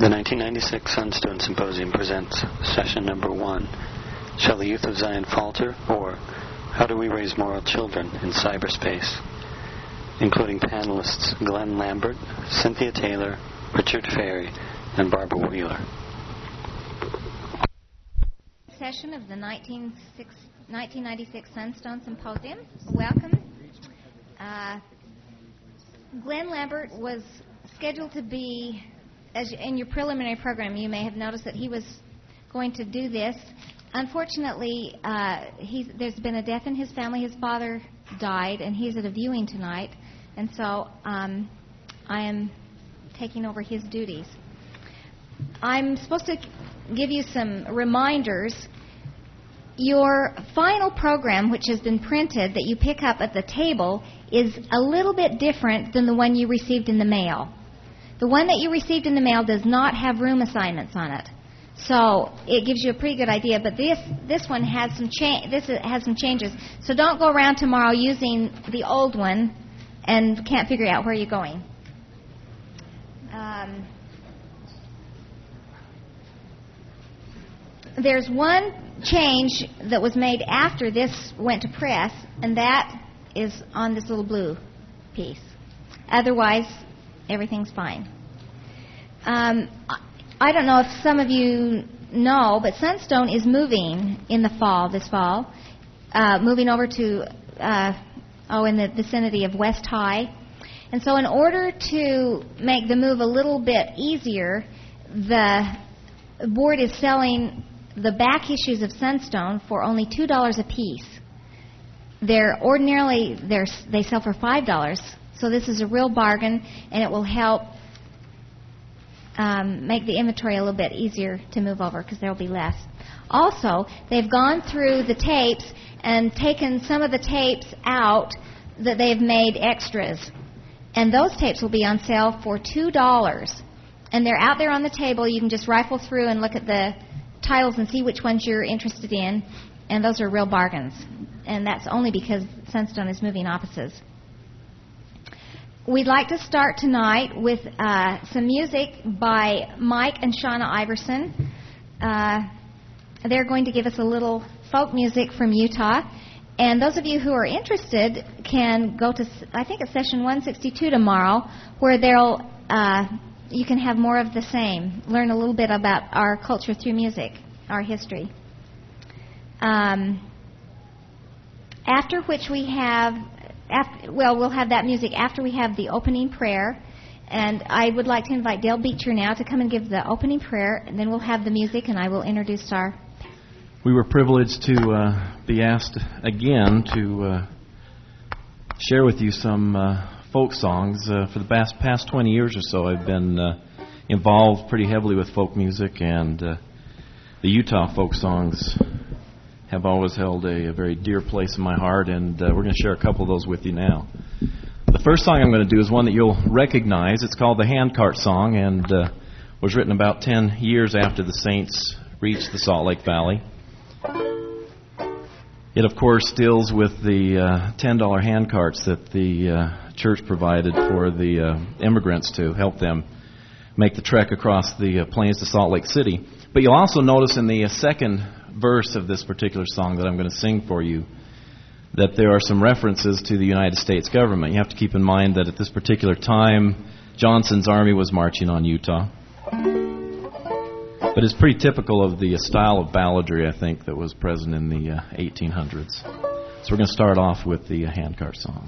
The 1996 Sunstone Symposium presents session number 1, Shall the Youth of Zion Falter? Or How Do We Raise Moral Children in Cyberspace? Including panelists Glenn Lambert, Cynthia Taylor, Richard Ferry, and Barbara Wheeler. Session of the 1996 Sunstone Symposium. Welcome. Glenn Lambert was scheduled to be, as in your preliminary program, you may have noticed that he was going to do this. Unfortunately, there's been a death in his family. His father died, and he's at a viewing tonight. And so I am taking over his duties. I'm supposed to give you some reminders. Your final program, which has been printed, that you pick up at the table, is a little bit different than the one you received in the mail. The one that you received in the mail does not have room assignments on it. So it gives you a pretty good idea, but this one has some has some changes. So don't go around tomorrow using the old one and can't figure out where you're going. There's one change that was made after this went to press, and that is on this little blue piece. Otherwise, everything's fine. I don't know if some of you know, but Sunstone is moving in the fall, this fall, moving over to, in the vicinity of West High. And so in order to make the move a little bit easier, the board is selling the back issues of Sunstone for only $2 a piece. Ordinarily they sell for $5, so this is a real bargain, and it will help make the inventory a little bit easier to move over because there will be less. Also, they've gone through the tapes and taken some of the tapes out that they've made extras, and those tapes will be on sale for $2. And they're out there on the table. You can just rifle through and look at the titles and see which ones you're interested in, and those are real bargains. And that's only because Sunstone is moving offices. We'd like to start tonight with some music by Mike and Shauna Iverson. They're going to give us a little folk music from Utah. And those of you who are interested can go to, I think it's session 162 tomorrow, where you can have more of the same, learn a little bit about our culture through music, our history. After which we have, we'll have that music after we have the opening prayer. And I would like to invite Dale Beecher now to come and give the opening prayer, and then we'll have the music, and I will introduce our... We were privileged to be asked again to share with you some folk songs. For the past 20 years or so, I've been involved pretty heavily with folk music, and the Utah folk songs have always held a very dear place in my heart, and we're going to share a couple of those with you now. The first song I'm going to do is one that you'll recognize. It's called the Handcart Song, and was written about 10 years after the Saints reached the Salt Lake Valley. It, of course, deals with the $10 handcarts that the church provided for the immigrants to help them make the trek across the plains to Salt Lake City. But you'll also notice in the second verse of this particular song that I'm going to sing for you that there are some references to the United States government. You have to keep in mind that at this particular time, Johnson's army was marching on Utah. But it's pretty typical of the style of balladry, I think, that was present in the 1800s. So we're going to start off with the handcart song.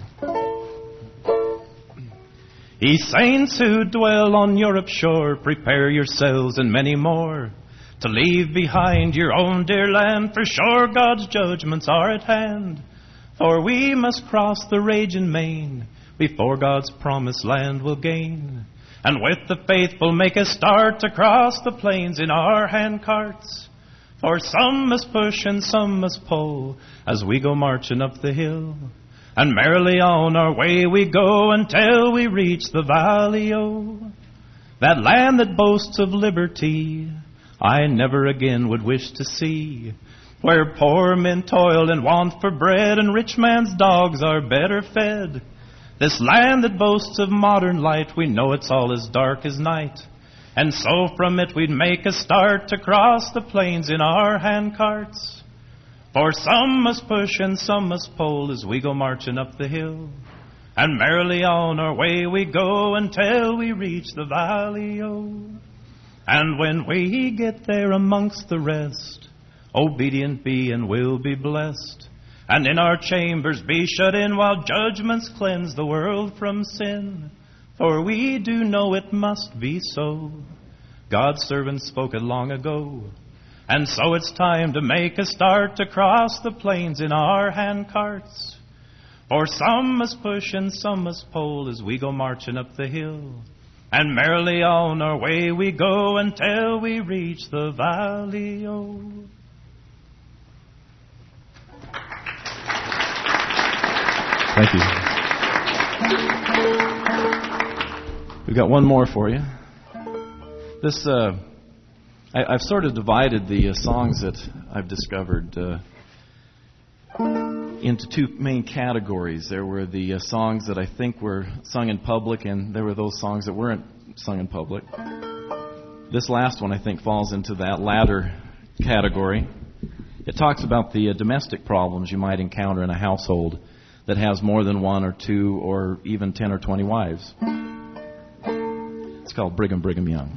Ye saints who dwell on Europe's shore, prepare yourselves and many more to leave behind your own dear land, for sure God's judgments are at hand. For we must cross the raging main before God's promised land will gain. And with the faithful make a start across the plains in our handcarts. For some must push and some must pull as we go marching up the hill. And merrily on our way we go until we reach the valley, oh. That land that boasts of liberty I never again would wish to see. Where poor men toil and want for bread, and rich man's dogs are better fed. This land that boasts of modern light, we know it's all as dark as night. And so from it we'd make a start to cross the plains in our hand carts. For some must push and some must pull as we go marching up the hill. And merrily on our way we go until we reach the valley, oh. And when we get there amongst the rest, obedient be and will be blessed. And in our chambers be shut in while judgments cleanse the world from sin. For we do know it must be so. God's servant spoke it long ago. And so it's time to make a start to cross the plains in our hand carts. For some must push and some must pull as we go marching up the hill. And merrily on our way we go until we reach the valley, oh. Thank you. We've got one more for you. This, I've sort of divided the songs that I've discovered into two main categories. There were the songs that I think were sung in public, and there were those songs that weren't sung in public. This last one, I think, falls into that latter category. It talks about the domestic problems you might encounter in a household that has more than one or two or even 10 or 20 wives. It's called Brigham Young.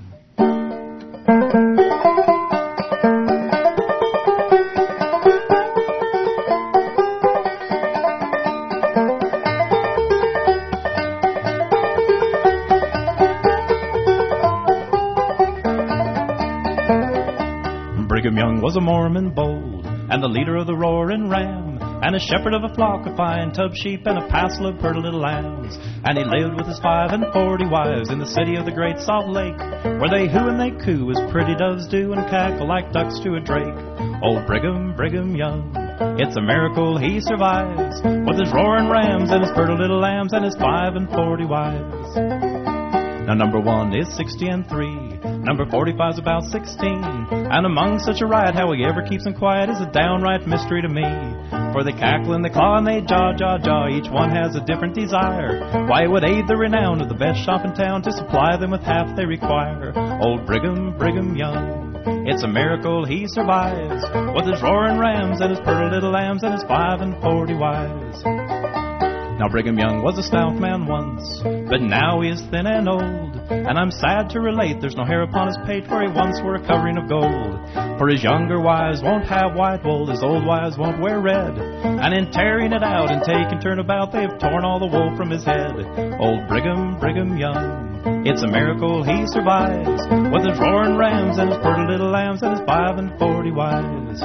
Brigham Young was a Mormon bold, and the leader of the roaring ram, and a shepherd of a flock of fine tub sheep, and a passel of purty little lambs. And he lived with his 45 wives in the city of the Great Salt Lake, where they hoo and they coo as pretty doves do, and cackle like ducks to a drake. Old Brigham Young, it's a miracle he survives, with his roaring rams and his purty little lambs and his 45 wives. Now number 1 is 60 and 3, number 45 is about 16, and among such a riot how he ever keeps them quiet is a downright mystery to me. For they cackle and they claw and they jaw, each one has a different desire. Why it would aid the renown of the best shop in town to supply them with half they require. Old Brigham Young, it's a miracle he survives, with his roaring rams and his purty little lambs and his 45 wives. Now Brigham Young was a stout man once, but now he is thin and old. And I'm sad to relate there's no hair upon his pate, for he once wore a covering of gold. For his younger wives won't have white wool, his old wives won't wear red. And in tearing it out and taking turnabout, they have torn all the wool from his head. Old Brigham Young, it's a miracle he survives, with his roaring rams and his purty little lambs and his 45 wives.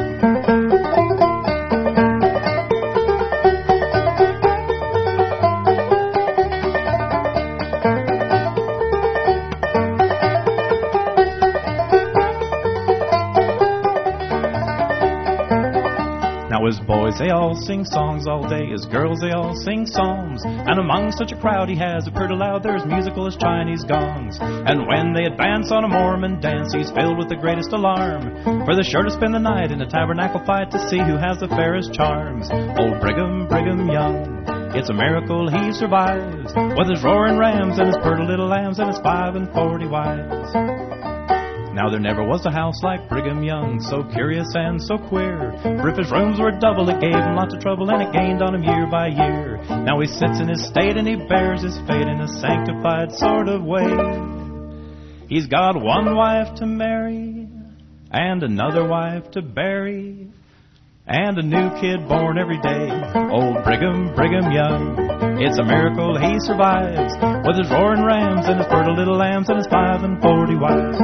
His boys, they all sing songs all day. His girls, they all sing psalms. And among such a crowd he has a pretty loud, they're as musical as Chinese gongs. And when they advance on a Mormon dance, he's filled with the greatest alarm, for they're sure to spend the night in a tabernacle fight to see who has the fairest charms. Old Brigham Young, it's a miracle he survives, with his roaring rams and his purty little lambs and his 45 wives. Now there never was a house like Brigham Young, so curious and so queer. For if his rooms were double, it gave him lots of trouble, and it gained on him year by year. Now he sits in his state and he bears his fate in a sanctified sort of way. He's got one wife to marry, and another wife to bury, and a new kid born every day. Old Brigham Young, it's a miracle he survives, with his roaring rams and his purty little lambs and his 45 wives.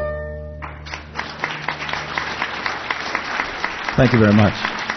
Thank you very much.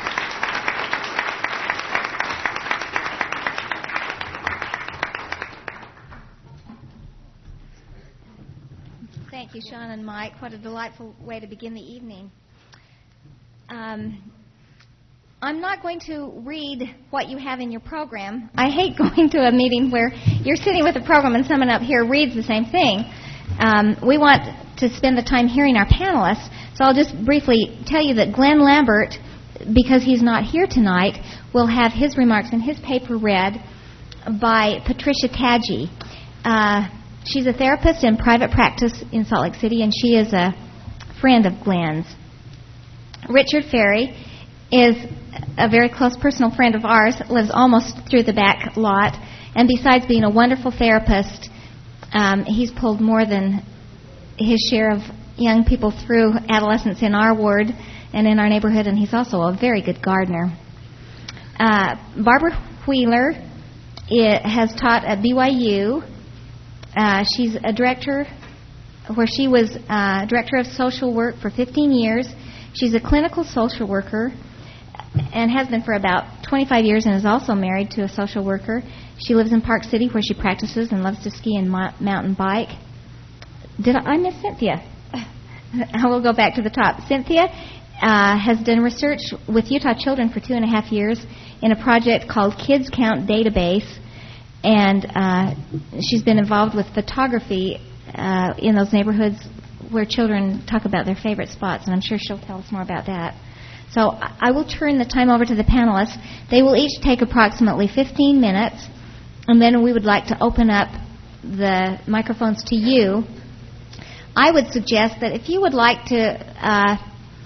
Thank you, Sean and Mike. What a delightful way to begin the evening. I'm not going to read what you have in your program. I hate going to a meeting where you're sitting with a program and someone up here reads the same thing. We want to spend the time hearing our panelists. So I'll just briefly tell you that Glenn Lambert, because he's not here tonight, will have his remarks in his paper read by Patricia Taggi. She's a therapist in private practice in Salt Lake City, and she is a friend of Glenn's. Richard Ferry is a very close personal friend of ours, lives almost through the back lot, and besides being a wonderful therapist, he's pulled more than his share of young people through adolescence in our ward and in our neighborhood, and he's also a very good gardener. Barbara Wheeler has taught at BYU. She's a director where she was director of social work for 15 years. She's a clinical social worker and has been for about 25 years and is also married to a social worker. She lives in Park City where she practices and loves to ski and mountain bike. Did I miss Cynthia? I will go back to the top. Cynthia has done research with Utah children for 2.5 years in a project called Kids Count Database, and she's been involved with photography in those neighborhoods where children talk about their favorite spots, and I'm sure she'll tell us more about that. So I will turn the time over to the panelists. They will each take approximately 15 minutes, and then we would like to open up the microphones to you. I would suggest that if you would like to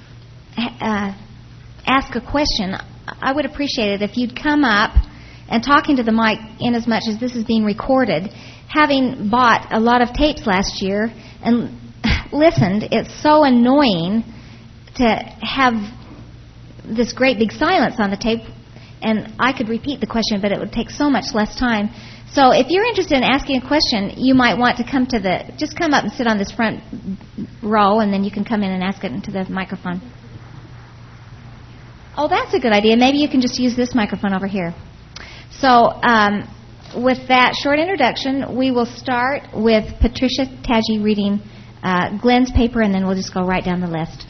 ask a question, I would appreciate it if you'd come up and talk into the mic in as much as this is being recorded. Having bought a lot of tapes last year and listened, it's so annoying to have this great big silence on the tape, and I could repeat the question, but it would take so much less time. So if you're interested in asking a question, you might want to just come up and sit on this front row, and then you can come in and ask it into the microphone. Oh, that's a good idea. Maybe you can just use this microphone over here. So with that short introduction, we will start with Patricia Taggi reading Glenn's paper, and then we'll just go right down the list.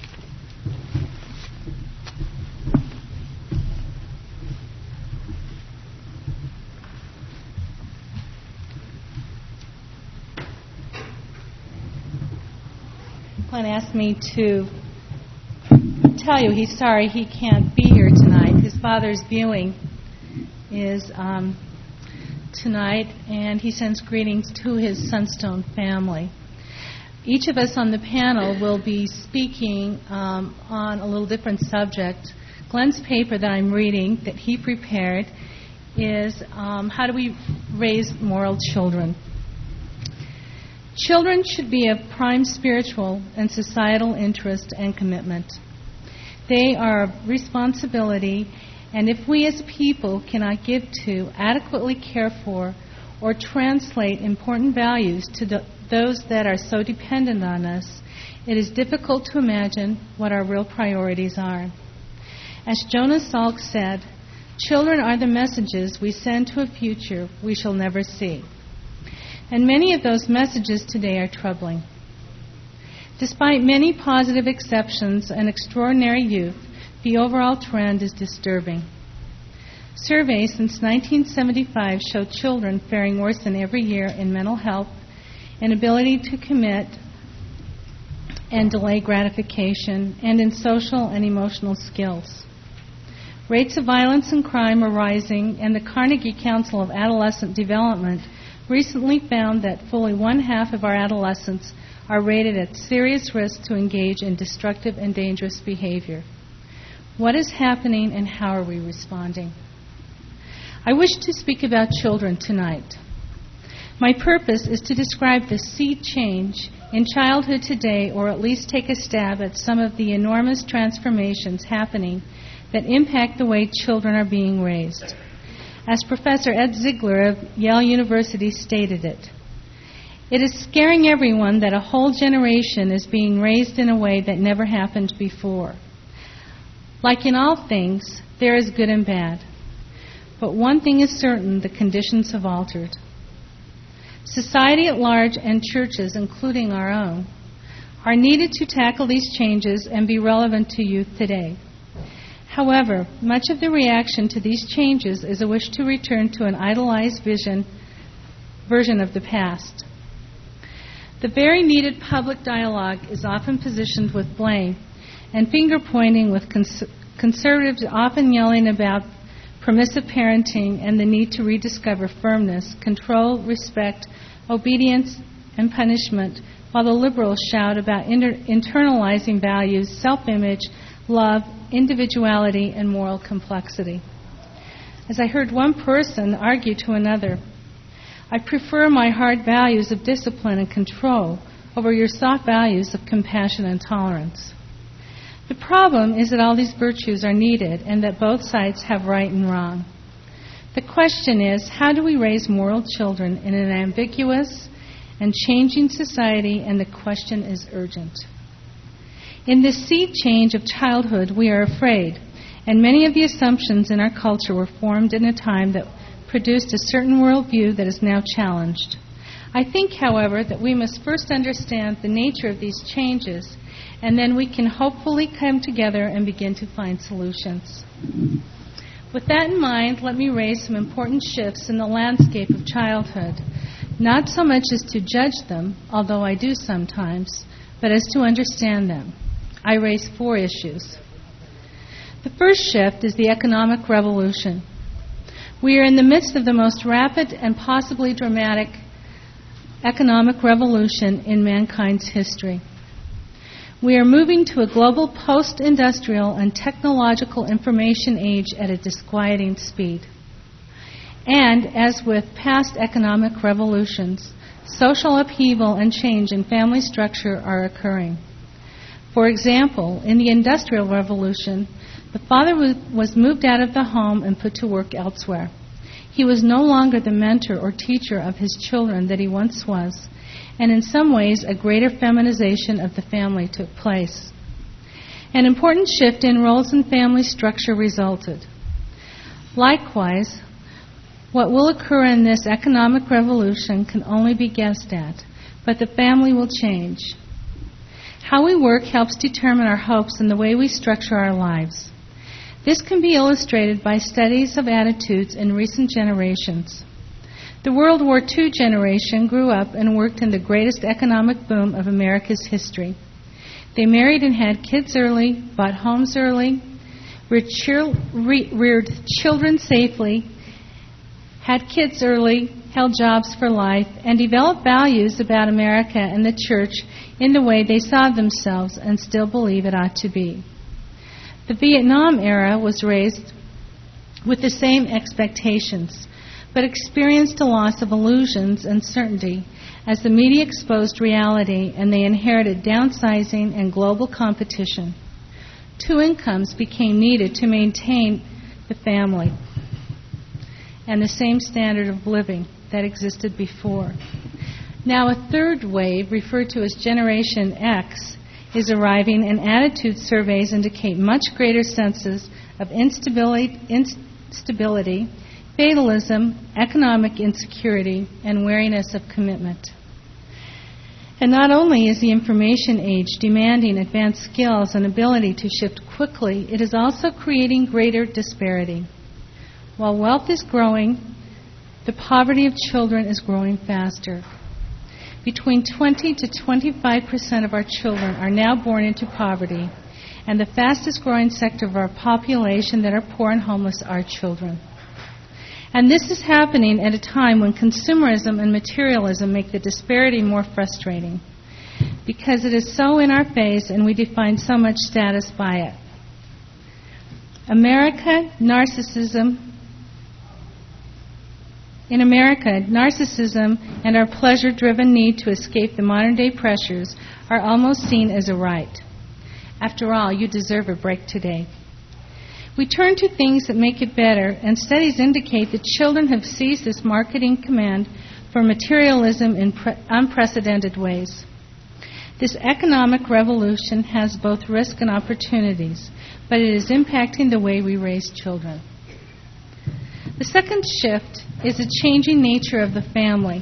Glenn asked me to tell you he's sorry he can't be here tonight. His father's viewing is tonight, and he sends greetings to his Sunstone family. Each of us on the panel will be speaking on a little different subject. Glenn's paper that I'm reading, that he prepared, is How Do We Raise Moral Children? Children should be of prime spiritual and societal interest and commitment. They are a responsibility, and if we as people cannot give to, adequately care for, or translate important values to those that are so dependent on us, it is difficult to imagine what our real priorities are. As Jonas Salk said, children are the messages we send to a future we shall never see. And many of those messages today are troubling. Despite many positive exceptions and extraordinary youth, the overall trend is disturbing. Surveys since 1975 show children faring worse than every year in mental health, inability to commit and delay gratification, and in social and emotional skills. Rates of violence and crime are rising, and the Carnegie Council of Adolescent Development recently found that fully 1/2 of our adolescents are rated at serious risk to engage in destructive and dangerous behavior. What is happening, and how are we responding? I wish to speak about children tonight. My purpose is to describe the sea change in childhood today, or at least take a stab at some of the enormous transformations happening that impact the way children are being raised. As Professor Ed Ziegler of Yale University stated it, it is scaring everyone that a whole generation is being raised in a way that never happened before. Like in all things, there is good and bad. But one thing is certain, the conditions have altered. Society at large and churches, including our own, are needed to tackle these changes and be relevant to youth today. However, much of the reaction to these changes is a wish to return to an idolized version of the past. The very needed public dialogue is often positioned with blame and finger-pointing, with conservatives often yelling about permissive parenting and the need to rediscover firmness, control, respect, obedience, and punishment, while the liberals shout about internalizing values, self-image, love, individuality, and moral complexity. As I heard one person argue to another, I prefer my hard values of discipline and control over your soft values of compassion and tolerance. The problem is that all these virtues are needed and that both sides have right and wrong. The question is, how do we raise moral children in an ambiguous and changing society? And the question is urgent. In this sea change of childhood, we are afraid, and many of the assumptions in our culture were formed in a time that produced a certain worldview that is now challenged. I think, however, that we must first understand the nature of these changes, and then we can hopefully come together and begin to find solutions. With that in mind, let me raise some important shifts in the landscape of childhood, not so much as to judge them, although I do sometimes, but as to understand them. I raise 4 issues. The first shift is the economic revolution. We are in the midst of the most rapid and possibly dramatic economic revolution in mankind's history. We are moving to a global post-industrial and technological information age at a disquieting speed. And, as with past economic revolutions, social upheaval and change in family structure are occurring. For example, in the Industrial Revolution, the father was moved out of the home and put to work elsewhere. He was no longer the mentor or teacher of his children that he once was, and in some ways a greater feminization of the family took place. An important shift in roles and family structure resulted. Likewise, what will occur in this economic revolution can only be guessed at, but the family will change. How we work helps determine our hopes and the way we structure our lives. This can be illustrated by studies of attitudes in recent generations. The World War II generation grew up and worked in the greatest economic boom of America's history. They married and had kids early, bought homes early, reared children safely, had kids early, held jobs for life, and developed values about America and the church in the way they saw themselves and still believe it ought to be. The Vietnam era was raised with the same expectations, but experienced a loss of illusions and certainty as the media exposed reality and they inherited downsizing and global competition. 2 incomes became needed to maintain the family and the same standard of living that existed before. Now a third wave, referred to as Generation X, is arriving, and attitude surveys indicate much greater senses of instability, fatalism, economic insecurity, and wariness of commitment. And not only is the information age demanding advanced skills and ability to shift quickly, it is also creating greater disparity. While wealth is growing, the poverty of children is growing faster. Between 20 to 25% of our children are now born into poverty, and the fastest growing sector of our population that are poor and homeless are children. And this is happening at a time when consumerism and materialism make the disparity more frustrating, because it is so in our face and we define so much status by it. In America, narcissism and our pleasure-driven need to escape the modern-day pressures are almost seen as a right. After all, you deserve a break today. We turn to things that make it better, and studies indicate that children have seized this marketing command for materialism in unprecedented ways. This economic revolution has both risk and opportunities, but it is impacting the way we raise children. The second shift is the changing nature of the family.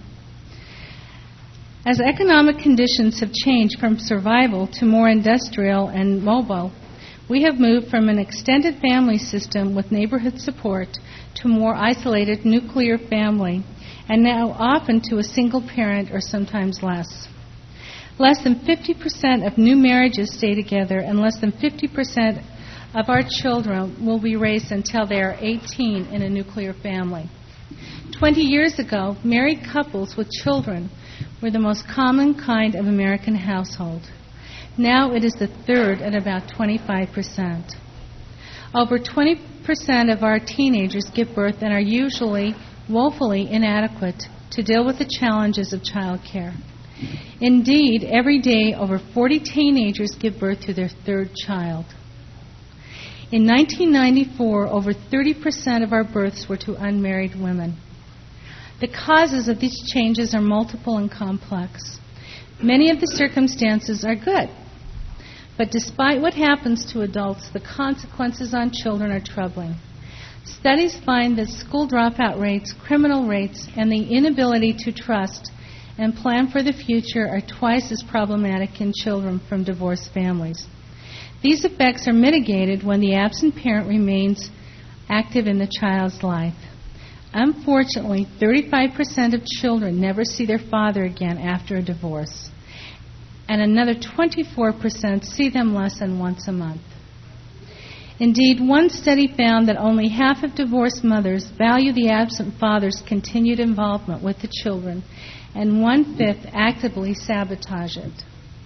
As economic conditions have changed from survival to more industrial and mobile, we have moved from an extended family system with neighborhood support to a more isolated nuclear family, and now often to a single parent or sometimes less. Less than 50% of new marriages stay together, and less than 50% of our children will be raised until they are 18 in a nuclear family. 20 years ago, married couples with children were the most common kind of American household. Now it is the third at about 25%. Over 20% of our teenagers give birth and are usually woefully inadequate to deal with the challenges of childcare. Indeed, every day over 40 teenagers give birth to their third child. In 1994, over 30% of our births were to unmarried women. The causes of these changes are multiple and complex. Many of the circumstances are good. But despite what happens to adults, the consequences on children are troubling. Studies find that school dropout rates, criminal rates, and the inability to trust and plan for the future are twice as problematic in children from divorced families. These effects are mitigated when the absent parent remains active in the child's life. Unfortunately, 35% of children never see their father again after a divorce, and another 24% see them less than once a month. Indeed, one study found that only half of divorced mothers value the absent father's continued involvement with the children, and 1/5 actively sabotage it.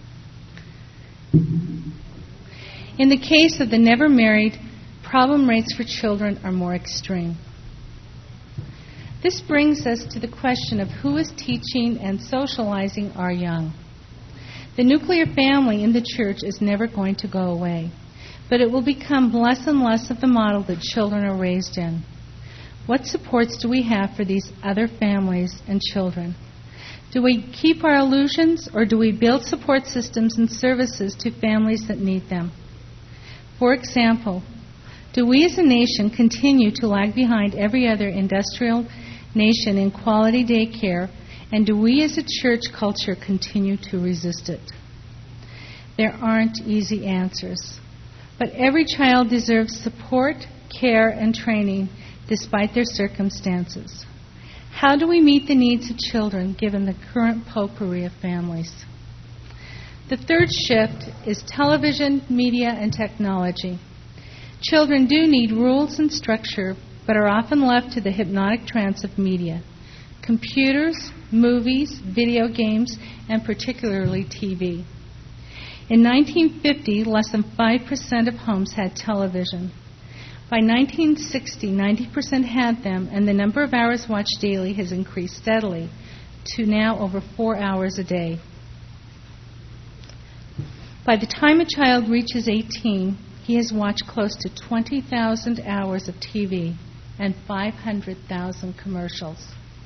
In the case of the never married, problem rates for children are more extreme. This brings us to the question of who is teaching and socializing our young. The nuclear family in the church is never going to go away, but it will become less and less of the model that children are raised in. What supports do we have for these other families and children? Do we keep our illusions, or do we build support systems and services to families that need them? For example, do we as a nation continue to lag behind every other industrial nation in quality daycare, and do we as a church culture continue to resist it? There aren't easy answers, but every child deserves support, care, and training despite their circumstances. How do we meet the needs of children given the current potpourri of families? The third shift is television, media, and technology. Children do need rules and structure, but are often left to the hypnotic trance of media. Computers, movies, video games, and particularly TV. In 1950, less than 5% of homes had television. By 1960, 90% had them, and the number of hours watched daily has increased steadily to now over 4 hours a day. By the time a child reaches 18, he has watched close to 20,000 hours of TV and 500,000 commercials.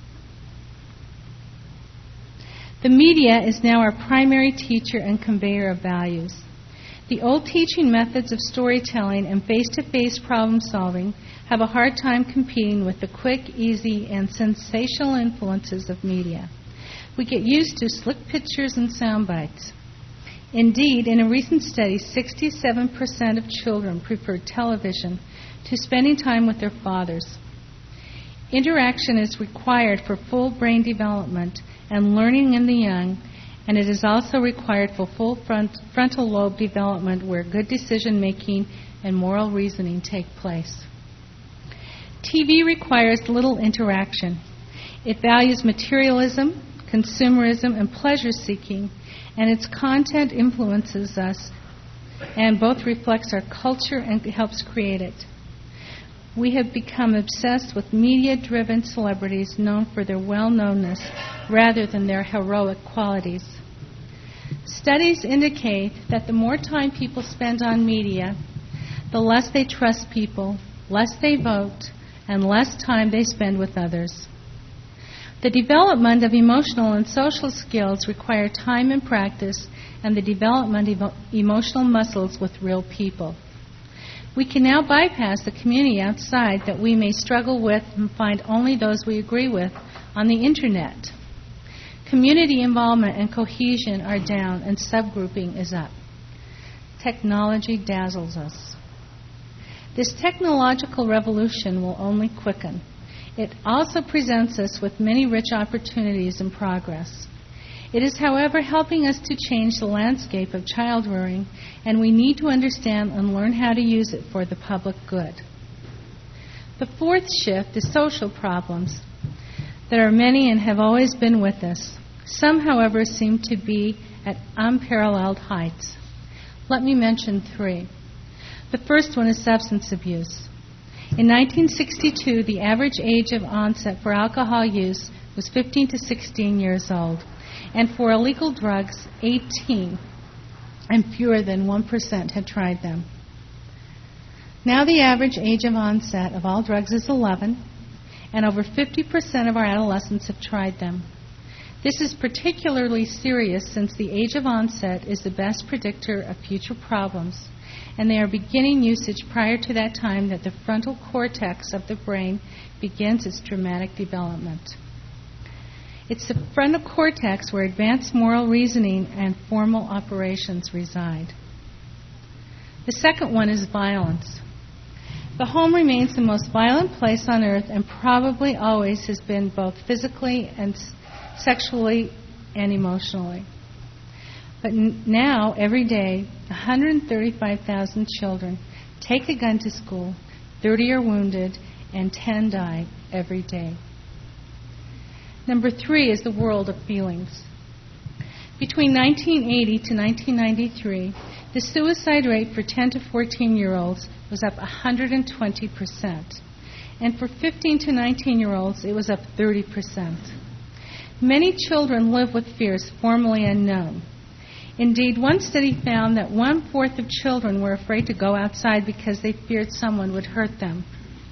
The media is now our primary teacher and conveyor of values. The old teaching methods of storytelling and face-to-face problem solving have a hard time competing with the quick, easy, and sensational influences of media. We get used to slick pictures and sound bites. Indeed, in a recent study, 67% of children preferred television to spending time with their fathers. Interaction is required for full brain development and learning in the young, and it is also required for full frontal lobe development where good decision-making and moral reasoning take place. TV requires little interaction. It values materialism, consumerism, and pleasure-seeking, and its content influences us and both reflects our culture and helps create it. We have become obsessed with media-driven celebrities known for their well-knownness rather than their heroic qualities. Studies indicate that the more time people spend on media, the less they trust people, less they vote, and less time they spend with others. The development of emotional and social skills require time and practice and the development of emotional muscles with real people. We can now bypass the community outside that we may struggle with and find only those we agree with on the Internet. Community involvement and cohesion are down and subgrouping is up. Technology dazzles us. This technological revolution will only quicken. It also presents us with many rich opportunities and progress. It is, however, helping us to change the landscape of child rearing, and we need to understand and learn how to use it for the public good. The fourth shift is social problems. There are many and have always been with us. Some, however, seem to be at unparalleled heights. Let me mention 3. The first one is substance abuse. In 1962, the average age of onset for alcohol use was 15 to 16 years old, and for illegal drugs, 18, and fewer than 1% had tried them. Now the average age of onset of all drugs is 11, and over 50% of our adolescents have tried them. This is particularly serious since the age of onset is the best predictor of future problems, and they are beginning usage prior to that time that the frontal cortex of the brain begins its dramatic development. It's the frontal cortex where advanced moral reasoning and formal operations reside. The second one is violence. The home remains the most violent place on earth and probably always has been both physically and sexually and emotionally. But now, every day, 135,000 children take a gun to school, 30 are wounded, and 10 die every day. Number 3 is the world of feelings. Between 1980 to 1993, the suicide rate for 10 to 14-year-olds was up 120%, and for 15 to 19-year-olds, it was up 30%. Many children live with fears formerly unknown. Indeed, one study found that 1/4 of children were afraid to go outside because they feared someone would hurt them.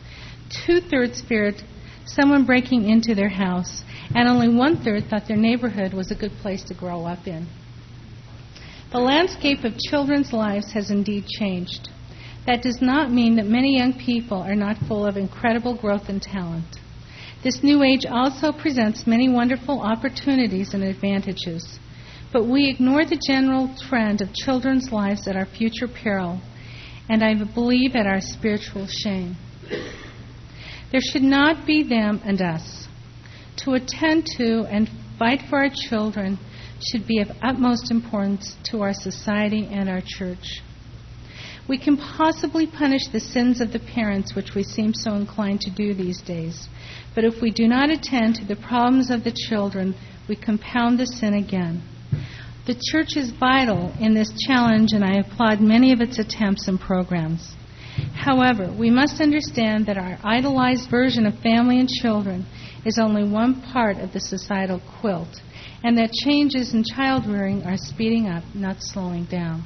2/3 feared someone breaking into their house, and only 1/3 thought their neighborhood was a good place to grow up in. The landscape of children's lives has indeed changed. That does not mean that many young people are not full of incredible growth and talent. This new age also presents many wonderful opportunities and advantages, but we ignore the general trend of children's lives at our future peril, and I believe at our spiritual shame. There should not be them and us. To attend to and fight for our children should be of utmost importance to our society and our church. We can possibly punish the sins of the parents, which we seem so inclined to do these days. But if we do not attend to the problems of the children, we compound the sin again. The church is vital in this challenge, and I applaud many of its attempts and programs. However, we must understand that our idolized version of family and children is only one part of the societal quilt, and that changes in child rearing are speeding up, not slowing down.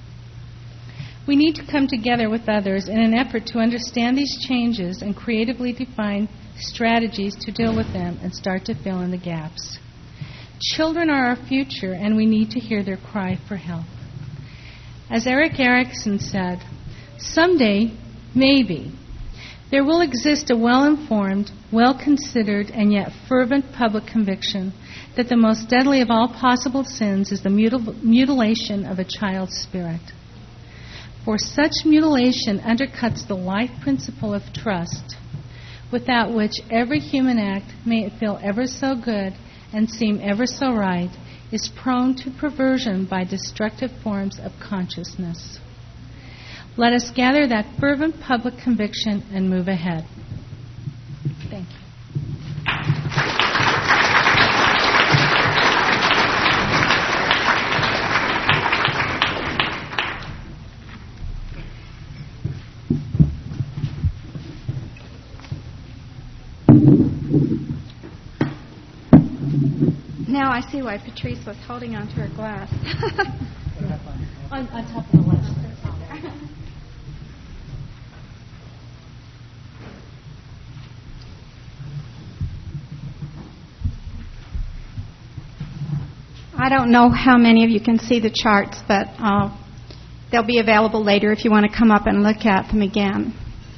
We need to come together with others in an effort to understand these changes and creatively define strategies to deal with them and start to fill in the gaps. Children are our future, and we need to hear their cry for help. As Erik Erikson said, someday, maybe, there will exist a well-informed, well-considered, and yet fervent public conviction that the most deadly of all possible sins is the mutilation of a child's spirit. For such mutilation undercuts the life principle of trust, without which every human act, may it feel ever so good and seem ever so right, is prone to perversion by destructive forms of consciousness. Let us gather that fervent public conviction and move ahead. Thank you. Now I see why Patrice was holding on to her glass. On top of the list. I don't know how many of you can see the charts, but they'll be available later if you want to come up and look at them again.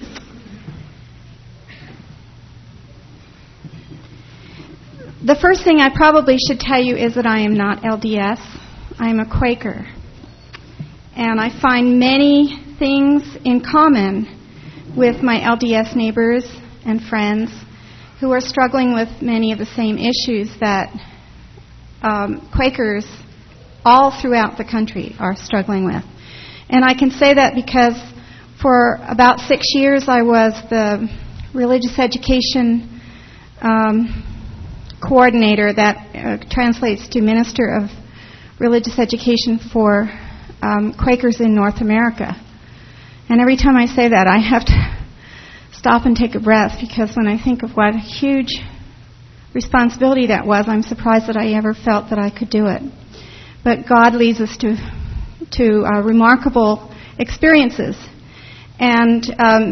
The first thing I probably should tell you is that I am not LDS. I am a Quaker. And I find many things in common with my LDS neighbors and friends who are struggling with many of the same issues that Quakers all throughout the country are struggling with. And I can say that because for about 6 years I was the religious education coordinator, that translates to Minister of Religious Education for Quakers in North America. And every time I say that, I have to stop and take a breath, because when I think of what a huge responsibility that was, I'm surprised that I ever felt that I could do it. But God leads us to remarkable experiences. And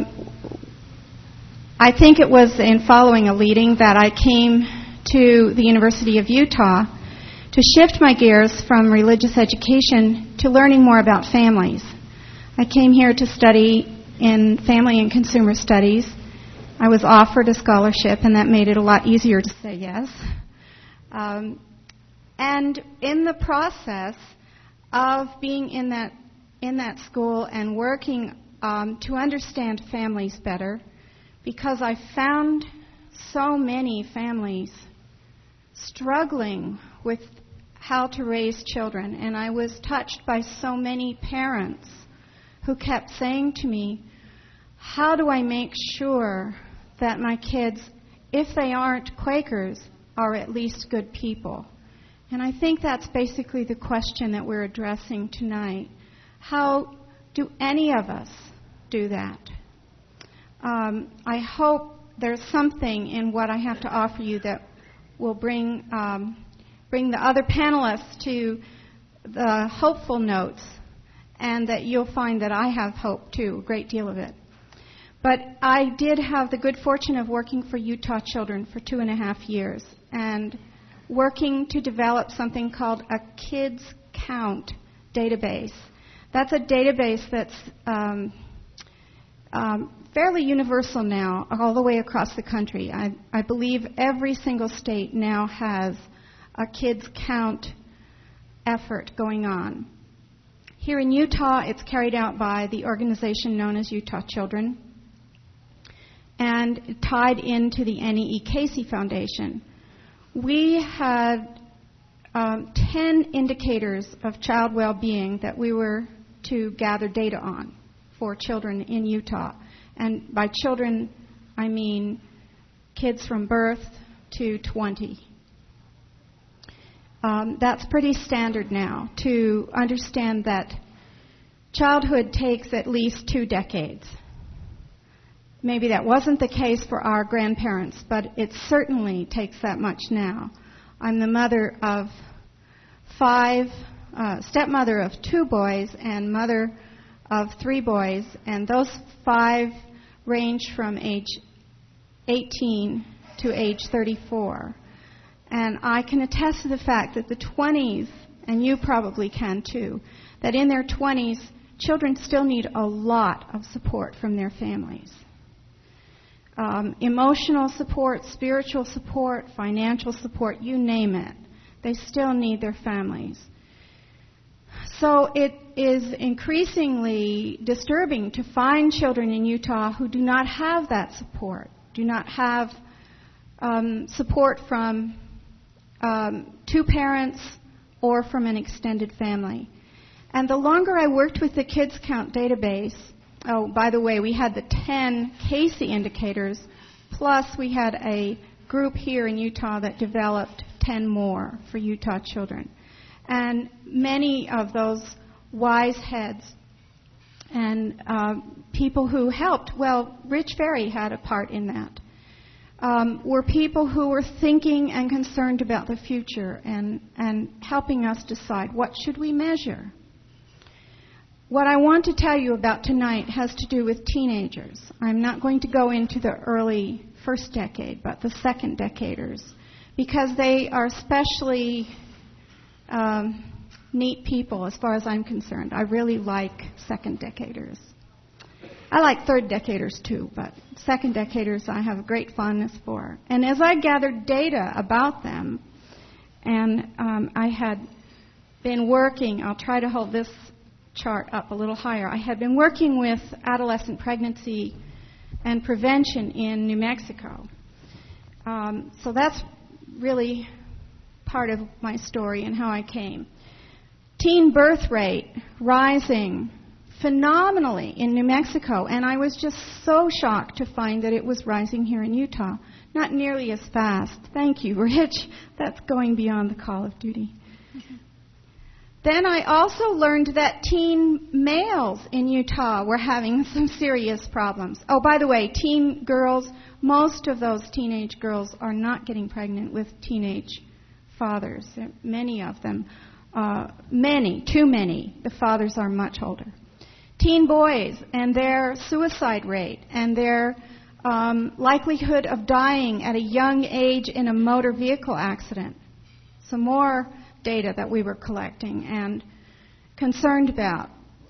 I think it was in following a leading that I came to the University of Utah to shift my gears from religious education to learning more about families. I came here to study in family and consumer studies. I was offered a scholarship, and that made it a lot easier to say yes. And in the process of being in that school and working to understand families better, because I found so many families struggling with how to raise children, and I was touched by so many parents who kept saying to me, how do I make sure that my kids, if they aren't Quakers, are at least good people? And I think that's basically the question that we're addressing tonight. How do any of us do that? I hope there's something in what I have to offer you that will bring the other panelists to the hopeful notes, and that you'll find that I have hope too, a great deal of it. But I did have the good fortune of working for Utah Children for 2.5 years, and working to develop something called a Kids Count database. That's a database that's fairly universal now, all the way across the country. I believe every single state now has a Kids Count effort going on. Here in Utah, it's carried out by the organization known as Utah Children, and tied into the N.E.E. Casey Foundation. We had 10 indicators of child well-being that we were to gather data on for children in Utah. And by children, I mean kids from birth to 20. That's pretty standard now to understand that childhood takes at least 2 decades. Maybe that wasn't the case for our grandparents, but it certainly takes that much now. I'm the mother of 5, stepmother of 2 boys, and mother of 3 boys, and those 5 range from age 18 to age 34. And I can attest to the fact that the 20s, and you probably can too, that in their 20s, children still need a lot of support from their families. Emotional support, spiritual support, financial support, you name it. They still need their families. So it is increasingly disturbing to find children in Utah who do not have that support, do not have support from 2 parents or from an extended family. And the longer I worked with the Kids Count database, oh, by the way, we had the 10 Casey indicators, plus we had a group here in Utah that developed 10 more for Utah Children. And many of those wise heads and people who helped, well, Rich Ferry had a part in that, were people who were thinking and concerned about the future and helping us decide what should we measure. What I want to tell you about tonight has to do with teenagers. I'm not going to go into the early first decade, but the second decaders, because they are especially neat people as far as I'm concerned. I really like second decaders. I like third decaders too, but second decaders I have a great fondness for. And as I gathered data about them, and I had been working, I'll try to hold this chart up a little higher. I had been working with adolescent pregnancy and prevention in New Mexico. So that's really part of my story and how I came. Teen birth rate rising phenomenally in New Mexico, and I was just so shocked to find that it was rising here in Utah. Not nearly as fast. Thank you, Rich. That's going beyond the call of duty. Then I also learned that teen males in Utah were having some serious problems. Oh, by the way, teen girls, most of those teenage girls are not getting pregnant with teenage fathers. Many of them, too many. The fathers are much older. Teen boys and their suicide rate and their likelihood of dying at a young age in a motor vehicle accident. Some more data that we were collecting and concerned about.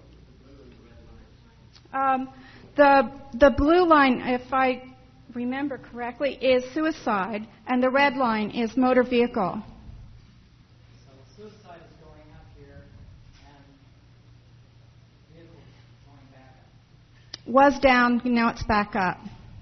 The blue line, if I remember correctly, is suicide, and the red line is motor vehicle. So suicide is going up here, and vehicles going back up. Was down, now it's back up.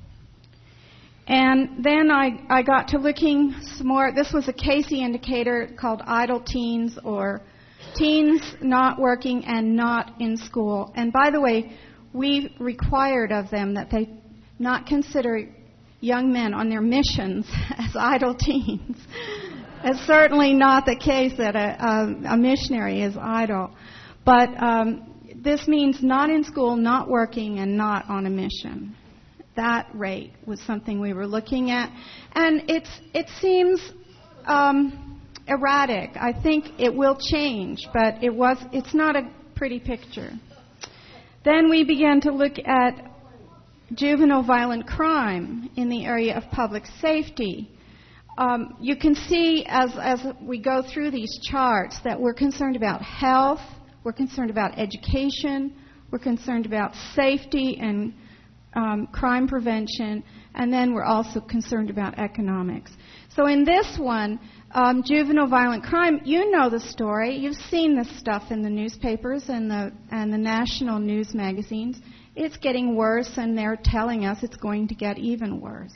And then I got to looking some more. This was a Casey indicator called idle teens, or teens not working and not in school. And by the way, we required of them that they not consider young men on their missions as idle teens. It's certainly not the case that a missionary is idle. But this means not in school, not working, and not on a mission. That rate was something we were looking at. And it seems erratic. I think it will change, but it's not a pretty picture. Then we began to look at juvenile violent crime in the area of public safety. You can see as we go through these charts that we're concerned about health, we're concerned about education, we're concerned about safety and crime prevention, and then we're also concerned about economics. So in this one, juvenile violent crime, you know the story. You've seen this stuff in the newspapers and the national news magazines. It's getting worse, and they're telling us it's going to get even worse.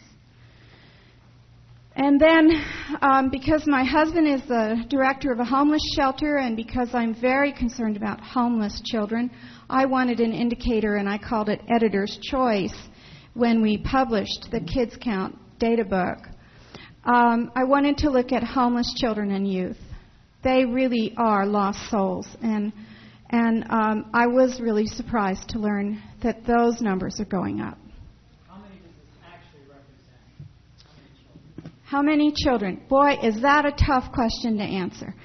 And then, because my husband is the director of a homeless shelter, and because I'm very concerned about homeless children, I wanted an indicator, and I called it Editor's Choice when we published the Kids Count data book. I wanted to look at homeless children and youth. They really are lost souls, and I was really surprised to learn that those numbers are going up. How many does this actually represent? How many children? Boy, is that a tough question to answer.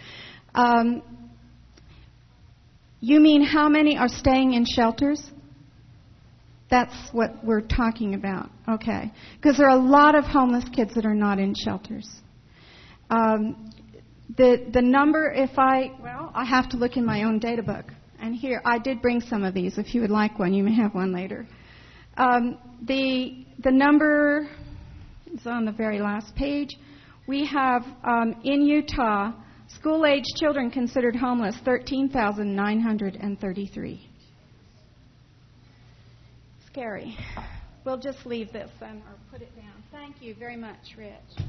You mean how many are staying in shelters? That's what we're talking about. Okay. Because there are a lot of homeless kids that are not in shelters. The number, I have to look in my own data book. And here, I did bring some of these. If you would like one, you may have one later. The number is on the very last page. We have, in Utah, school-age children considered homeless, 13,933. Scary. We'll just leave this then, or put it down. Thank you very much, Rich.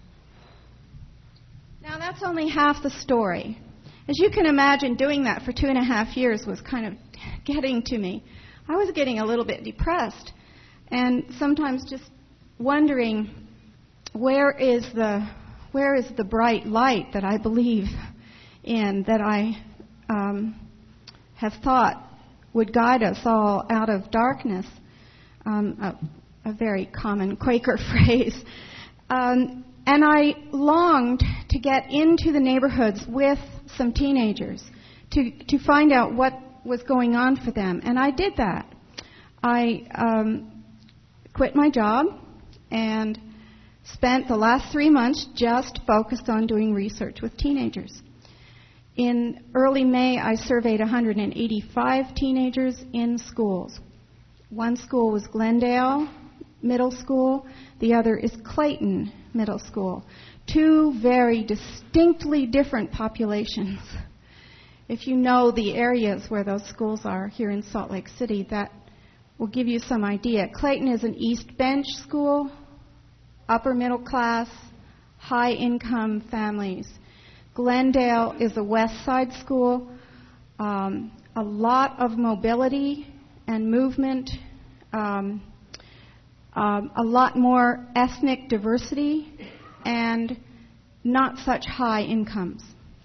Now, that's only half the story. As you can imagine, doing that for 2.5 years was kind of getting to me. I was getting a little bit depressed, and sometimes just wondering, where is the bright light that I believe in, that I have thought would guide us all out of darkness, a very common Quaker phrase. And I longed to get into the neighborhoods with some teenagers to find out what was going on for them. And I did that. I quit my job and spent the last 3 months just focused on doing research with teenagers. In early May, I surveyed 185 teenagers in schools. One school was Glendale Middle School. The other is Clayton Middle School. Two very distinctly different populations. If you know the areas where those schools are here in Salt Lake City, that will give you some idea. Clayton is an East Bench school, upper middle class, high income families. Glendale is a West Side school, a lot of mobility and movement, a lot more ethnic diversity, and not such high incomes.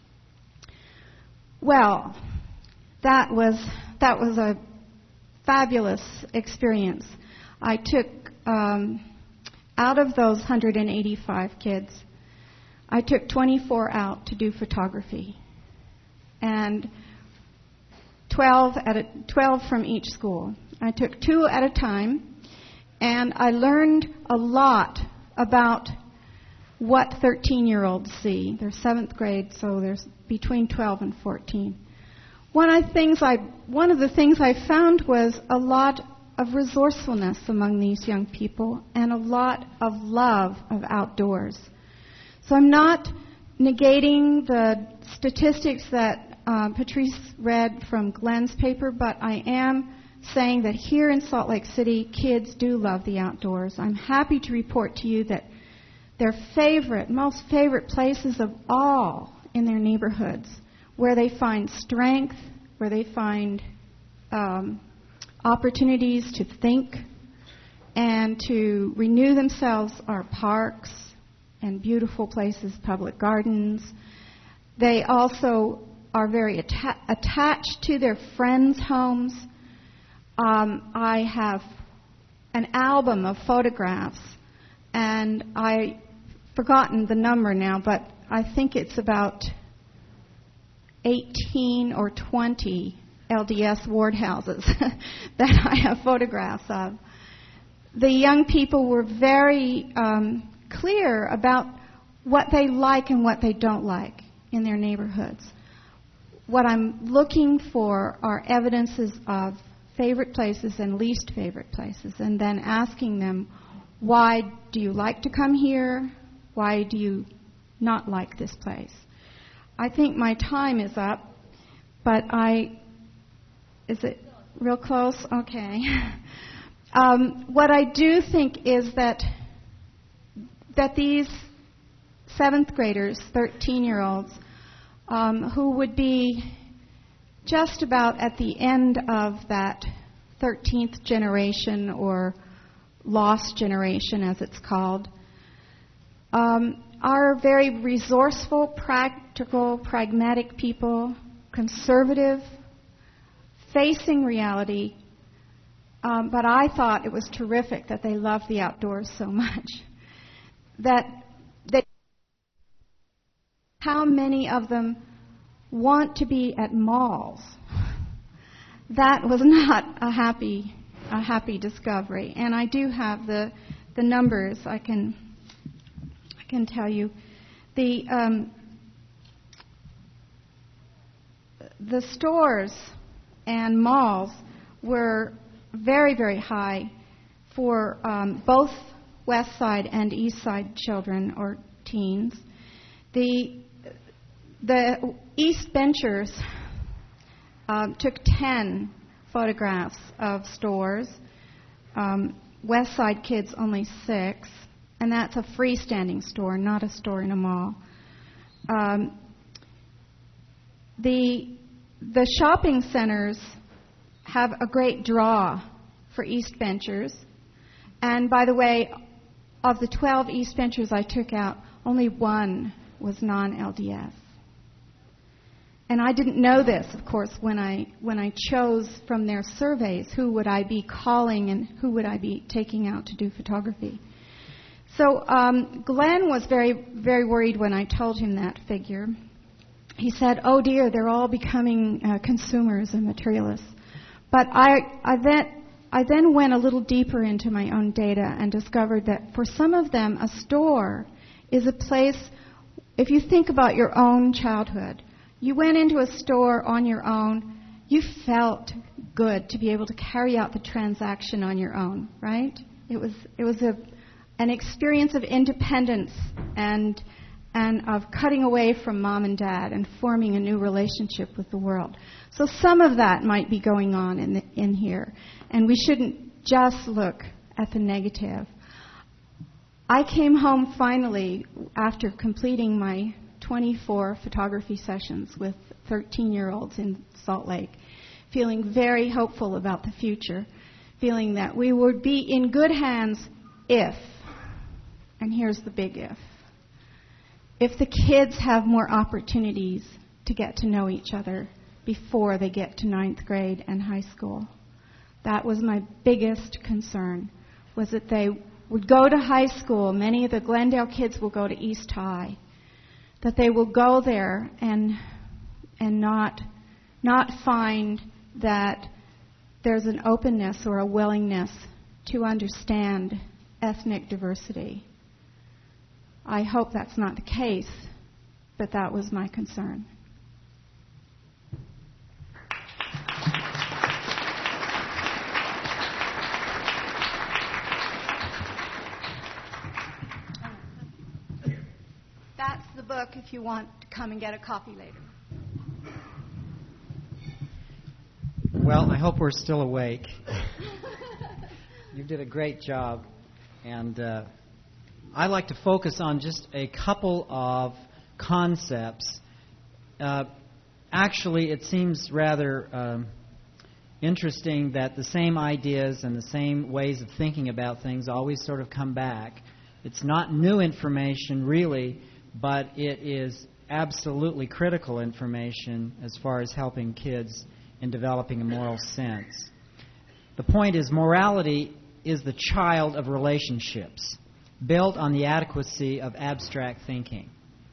Well, that was a fabulous experience. I took, out of those 185 kids, I took 24 out to do photography, and 12 from each school. I took 2 at a time, and I learned a lot about what 13-year-olds see. They're 7th grade, so there's between 12 and 14. One of the things I found was a lot of resourcefulness among these young people and a lot of love of outdoors. So I'm not negating the statistics that Patrice read from Glenn's paper, but I am saying that here in Salt Lake City, kids do love the outdoors. I'm happy to report to you that their most favorite places of all in their neighborhoods, where they find strength, where they find opportunities to think and to renew themselves, are parks and beautiful places, public gardens. They also are very attached to their friends' homes. I have an album of photographs, and I've forgotten the number now, but I think it's about 18 or 20 LDS ward houses that I have photographs of. The young people were very clear about what they like and what they don't like in their neighborhoods. What I'm looking for are evidences of favorite places and least favorite places, and then asking them, why do you like to come here? Why do you not like this place? I think my time is up, but is it real close? Okay. What I do think is that these 7th graders, 13-year-olds, who would be just about at the end of that 13th generation, or lost generation as it's called, are very resourceful, practical, pragmatic people, conservative, facing reality. But I thought it was terrific that they loved the outdoors so much. How many of them want to be at malls? That was not a happy discovery. And I do have the numbers. I can tell you. The stores and malls were very, very high for both West Side and East Side children or teens. The East Benchers took 10 photographs of stores. West Side kids only 6, and that's a freestanding store, not a store in a mall. The shopping centers have a great draw for East Benchers. And by the way, of the 12 East Benchers I took out, only 1 was non-LDS. And I didn't know this, of course, when I chose from their surveys who would I be calling and who would I be taking out to do photography. So Glenn was very, very worried when I told him that figure. He said, "Oh dear, they're all becoming consumers and materialists." But I then went a little deeper into my own data and discovered that for some of them, a store is a place. If you think about your own childhood, you went into a store on your own. You felt good to be able to carry out the transaction on your own, right? It was an experience of independence and of cutting away from mom and dad and forming a new relationship with the world. So some of that might be going on in here, and we shouldn't just look at the negative. I came home finally after completing my 24 photography sessions with 13-year-olds in Salt Lake, feeling very hopeful about the future, feeling that we would be in good hands if, and here's the big if the kids have more opportunities to get to know each other before they get to 9th grade and high school. That was my biggest concern, was that they would go to high school. Many of the Glendale kids will go to East High. That they will go there and not find that there's an openness or a willingness to understand ethnic diversity. I hope that's not the case, but that was my concern. That's the book if you want to come and get a copy later. Well, I hope we're still awake. You did a great job. And I like to focus on just a couple of concepts. Actually, it seems rather interesting that the same ideas and the same ways of thinking about things always sort of come back. It's not new information, really, but it is absolutely critical information as far as helping kids in developing a moral sense. The point is, morality is the child of relationships, built on the adequacy of abstract thinking.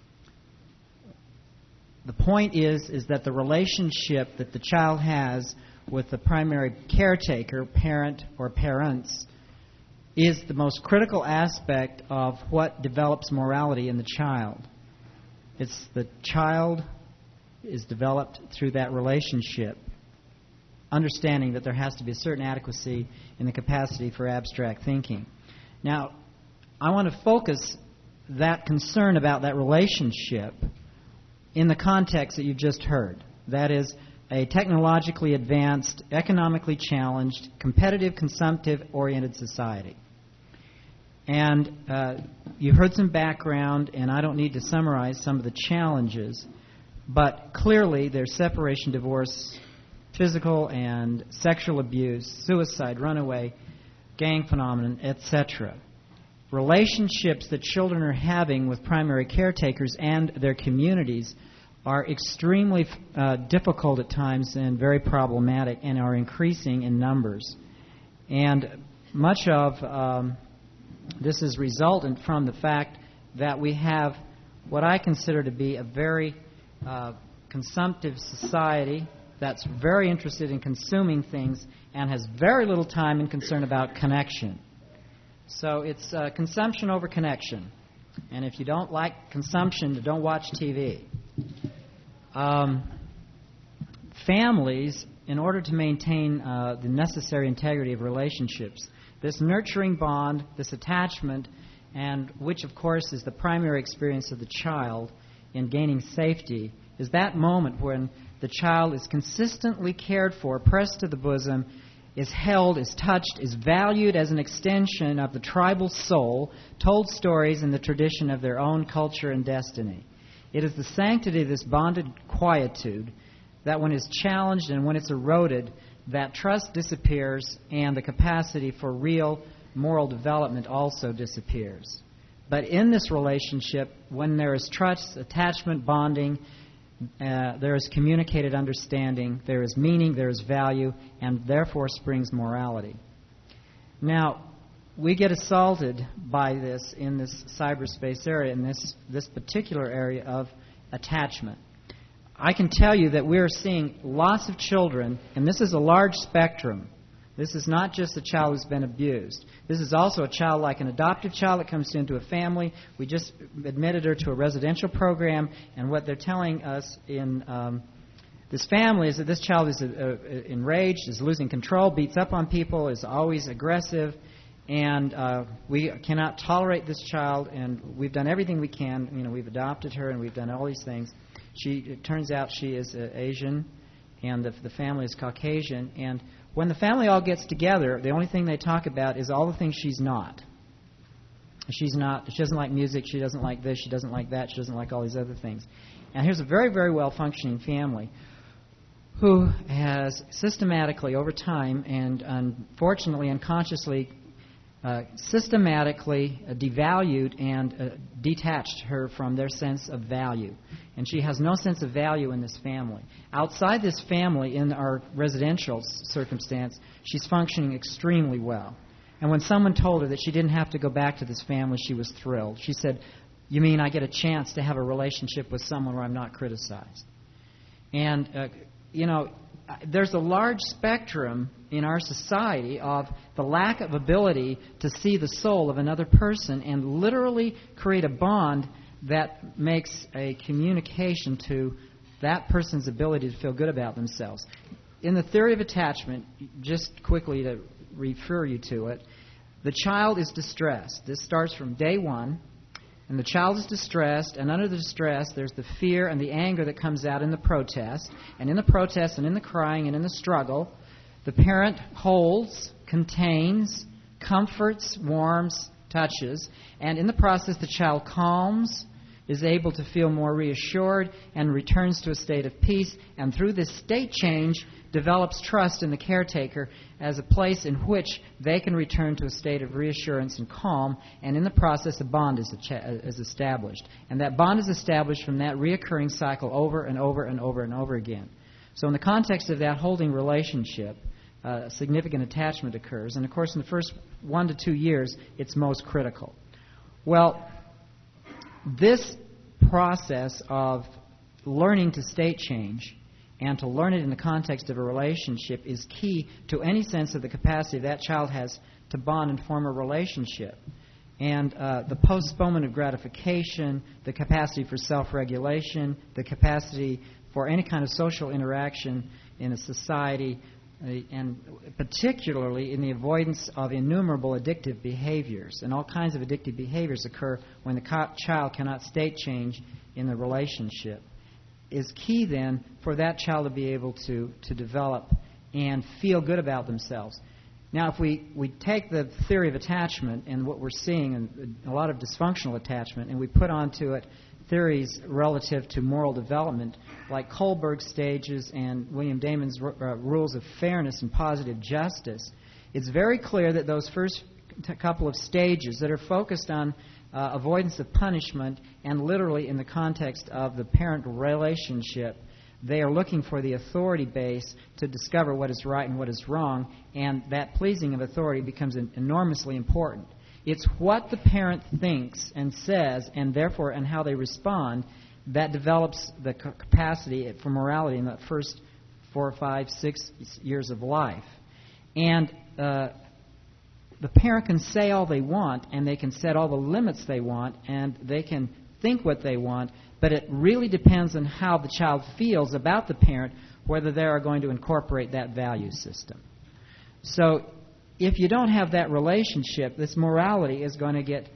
The point is that the relationship that the child has with the primary caretaker, parent or parents, is the most critical aspect of what develops morality in the child. It's the child is developed through that relationship, understanding that there has to be a certain adequacy in the capacity for abstract thinking. Now, I want to focus that concern about that relationship in the context that you just heard. That is, a technologically advanced, economically challenged, competitive, consumptive-oriented society. And you heard some background, and I don't need to summarize some of the challenges, but clearly there's separation, divorce, physical and sexual abuse, suicide, runaway, gang phenomenon, etc. Relationships that children are having with primary caretakers and their communities are extremely difficult at times and very problematic and are increasing in numbers. And much of this is resultant from the fact that we have what I consider to be a very consumptive society that's very interested in consuming things and has very little time and concern about connection. So it's consumption over connection. And if you don't like consumption, don't watch TV. Families, in order to maintain the necessary integrity of relationships, this nurturing bond, this attachment, and which, of course, is the primary experience of the child in gaining safety, is that moment when the child is consistently cared for, pressed to the bosom, is held, is touched, is valued as an extension of the tribal soul, told stories in the tradition of their own culture and destiny. It is the sanctity of this bonded quietude that when it's challenged and when it's eroded, that trust disappears and the capacity for real moral development also disappears. But in this relationship, when there is trust, attachment, bonding, there is communicated understanding, there is meaning, there is value, and therefore springs morality. Now, we get assaulted by this in this cyberspace area, in this particular area of attachment. I can tell you that we're seeing lots of children, and this is a large spectrum. This is not just a child who's been abused. This is also a child like an adoptive child that comes into a family. We just admitted her to a residential program, and what they're telling us in this family is that this child is enraged, is losing control, beats up on people, is always aggressive, and we cannot tolerate this child, and we've done everything we can. You know, we've adopted her, and we've done all these things. It turns out she is Asian, and the family is Caucasian. And when the family all gets together, the only thing they talk about is all the things she's not. She's not. She doesn't like music. She doesn't like this. She doesn't like that. She doesn't like all these other things. And here's a very, very well-functioning family who has systematically, over time, and unfortunately unconsciously, systematically devalued and detached her from their sense of value. And she has no sense of value in this family. Outside this family, in our residential circumstance, she's functioning extremely well. And when someone told her that she didn't have to go back to this family, she was thrilled. She said, "You mean I get a chance to have a relationship with someone where I'm not criticized?" And, there's a large spectrum in our society of the lack of ability to see the soul of another person and literally create a bond that makes a communication to that person's ability to feel good about themselves. In the theory of attachment, just quickly to refer you to it, the child is distressed. This starts from day one. And the child is distressed, and under the distress, there's the fear and the anger that comes out in the protest. And in the protest and in the crying and in the struggle, the parent holds, contains, comforts, warms, touches. And in the process, the child calms, is able to feel more reassured, and returns to a state of peace. And through this state change, develops trust in the caretaker as a place in which they can return to a state of reassurance and calm, and in the process a bond is established. And that bond is established from that reoccurring cycle over and over and over and over again. So in the context of that holding relationship, significant attachment occurs, and of course in the first 1 to 2 years it's most critical. Well, this process of learning to state change and to learn it in the context of a relationship is key to any sense of the capacity that child has to bond and form a relationship. And the postponement of gratification, the capacity for self-regulation, the capacity for any kind of social interaction in a society, and particularly in the avoidance of innumerable addictive behaviors. And all kinds of addictive behaviors occur when the child cannot state change in the relationship, is key then for that child to be able to develop and feel good about themselves. Now, if we take the theory of attachment and what we're seeing, and a lot of dysfunctional attachment, and we put onto it theories relative to moral development, like Kohlberg's stages and William Damon's rules of fairness and positive justice, it's very clear that those first couple of stages that are focused on avoidance of punishment and literally in the context of the parent relationship, they are looking for the authority base to discover what is right and what is wrong, and that pleasing of authority becomes enormously important. It's what the parent thinks and says, and therefore, and how they respond, that develops the capacity for morality in the first 4, 5, 6 years of life. And the parent can say all they want, and they can set all the limits they want, and they can think what they want, but it really depends on how the child feels about the parent, whether they are going to incorporate that value system. So if you don't have that relationship, this morality is going to get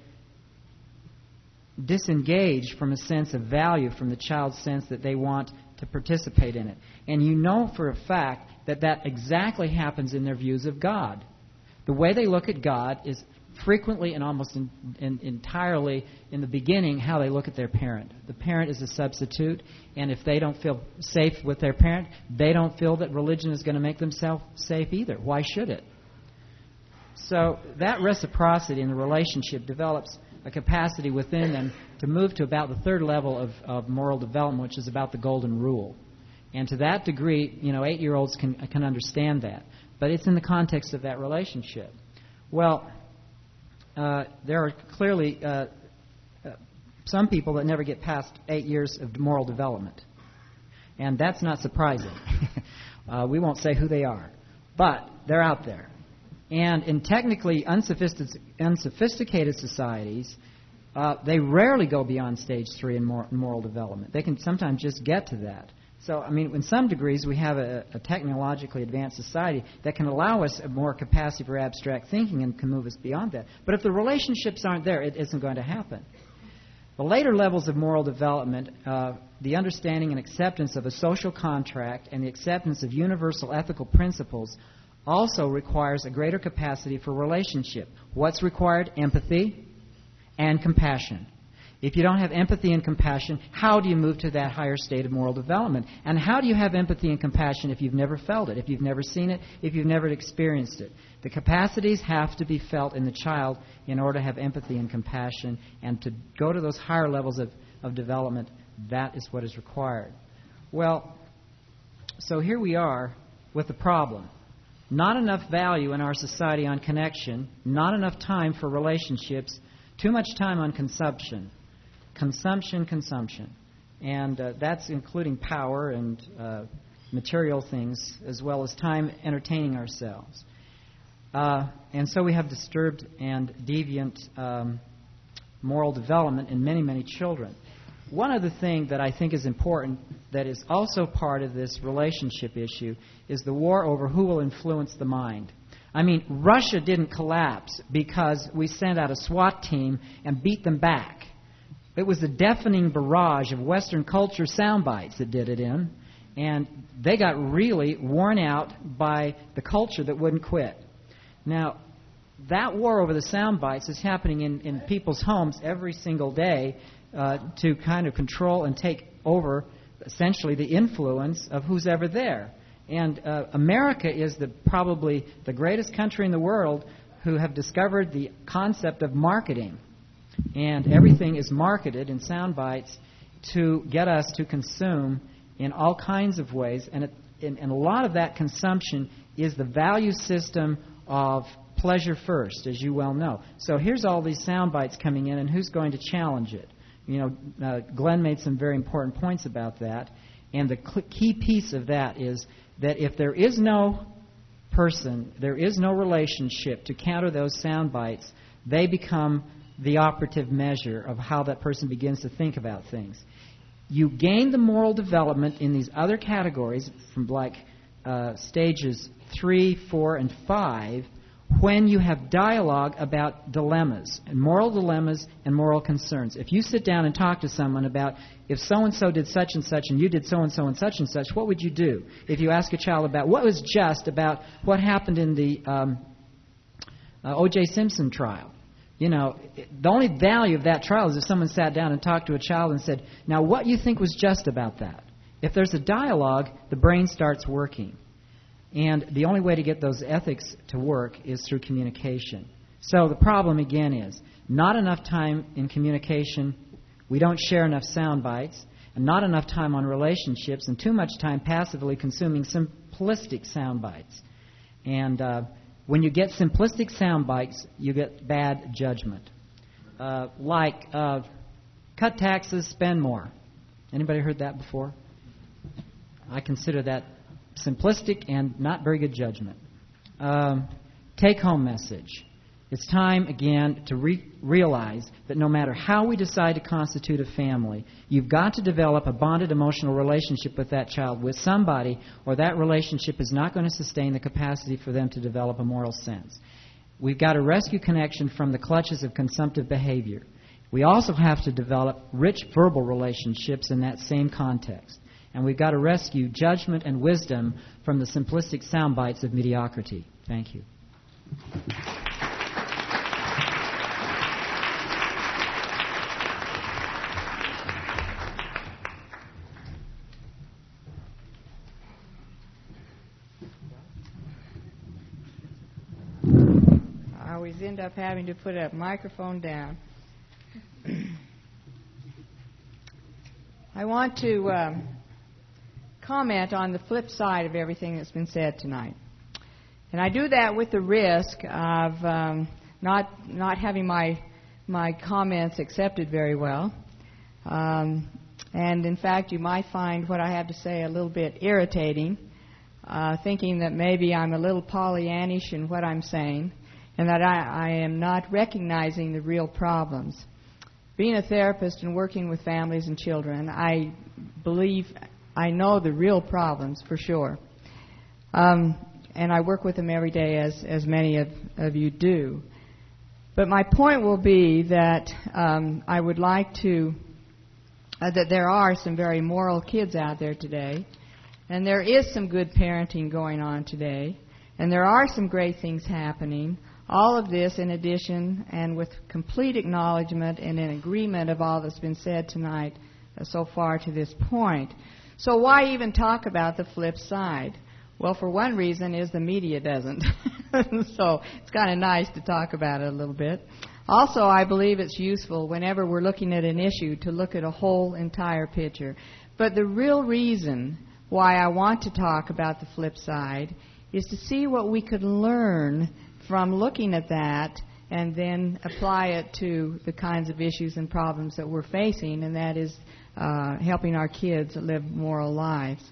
disengaged from a sense of value, from the child's sense that they want to participate in it. And you know for a fact that that exactly happens in their views of God. The way they look at God is frequently and almost entirely in the beginning how they look at their parent. The parent is a substitute, and if they don't feel safe with their parent, they don't feel that religion is going to make them safe either. Why should it? So that reciprocity in the relationship develops a capacity within them to move to about the third level of moral development, which is about the golden rule. And to that degree, 8-year-olds can understand that. But it's in the context of that relationship. Well, there are clearly some people that never get past 8 years of moral development. And that's not surprising. We won't say who they are. But they're out there. And in technically unsophisticated societies, they rarely go beyond stage 3 in moral development. They can sometimes just get to that. So, in some degrees, we have a technologically advanced society that can allow us a more capacity for abstract thinking and can move us beyond that. But if the relationships aren't there, it isn't going to happen. The later levels of moral development, the understanding and acceptance of a social contract and the acceptance of universal ethical principles also requires a greater capacity for relationship. What's required? Empathy and compassion. If you don't have empathy and compassion, how do you move to that higher state of moral development? And how do you have empathy and compassion if you've never felt it, if you've never seen it, if you've never experienced it? The capacities have to be felt in the child in order to have empathy and compassion, and to go to those higher levels of development. That is what is required. Well, so here we are with the problem. Not enough value in our society on connection, not enough time for relationships, too much time on consumption. Consumption. And that's including power and material things, as well as time entertaining ourselves. And so we have disturbed and deviant moral development in many, many children. One other thing that I think is important that is also part of this relationship issue is the war over who will influence the mind. I mean, Russia didn't collapse because we sent out a SWAT team and beat them back. It was the deafening barrage of Western culture sound bites that did it in, and they got really worn out by the culture that wouldn't quit. Now, that war over the sound bites is happening in people's homes every single day to kind of control and take over, essentially, the influence of who's ever there. And America is probably the greatest country in the world who have discovered the concept of marketing. And everything is marketed in sound bites to get us to consume in all kinds of ways. And a lot of that consumption is the value system of pleasure first, as you well know. So here's all these sound bites coming in, and who's going to challenge it? You know, Glenn made some very important points about that. And the key piece of that is that if there is no person, there is no relationship to counter those sound bites, they become the operative measure of how that person begins to think about things. You gain the moral development in these other categories from like stages 3, 4, and 5 when you have dialogue about dilemmas and moral concerns. If you sit down and talk to someone about if so-and-so did such and such and you did so-and-so and such, what would you do? If you ask a child about what was just about what happened in the O.J. Simpson trial, you know, the only value of that trial is if someone sat down and talked to a child and said, now what you think was just about that? If there's a dialogue, the brain starts working. And the only way to get those ethics to work is through communication. So the problem, again, is not enough time in communication, we don't share enough sound bites, and not enough time on relationships, and too much time passively consuming simplistic sound bites. And when you get simplistic sound bites, you get bad judgment. Like, cut taxes, spend more. Anybody heard that before? I consider that simplistic and not very good judgment. Take-home message. It's time, again, to realize that no matter how we decide to constitute a family, you've got to develop a bonded emotional relationship with that child, with somebody, or that relationship is not going to sustain the capacity for them to develop a moral sense. We've got to rescue connection from the clutches of consumptive behavior. We also have to develop rich verbal relationships in that same context. And we've got to rescue judgment and wisdom from the simplistic sound bites of mediocrity. Thank you. I always end up having to put a microphone down. I want to comment on the flip side of everything that's been said tonight. And I do that with the risk of not having my comments accepted very well. And in fact, you might find what I have to say a little bit irritating, thinking that maybe I'm a little Pollyannish in what I'm saying, and that I am not recognizing the real problems. Being a therapist and working with families and children, I believe I know the real problems for sure. And I work with them every day, as many of you do. But my point will be that I would like to, that there are some very moral kids out there today, and there is some good parenting going on today, and there are some great things happening, All of this in addition and with complete acknowledgement and in agreement of all that's been said tonight so far to this point. So why even talk about the flip side? Well, for one reason is the media doesn't. So it's kind of nice to talk about it a little bit. Also, I believe it's useful whenever we're looking at an issue to look at a whole entire picture. But the real reason why I want to talk about the flip side is to see what we could learn from looking at that and then apply it to the kinds of issues and problems that we're facing, and that is helping our kids live moral lives.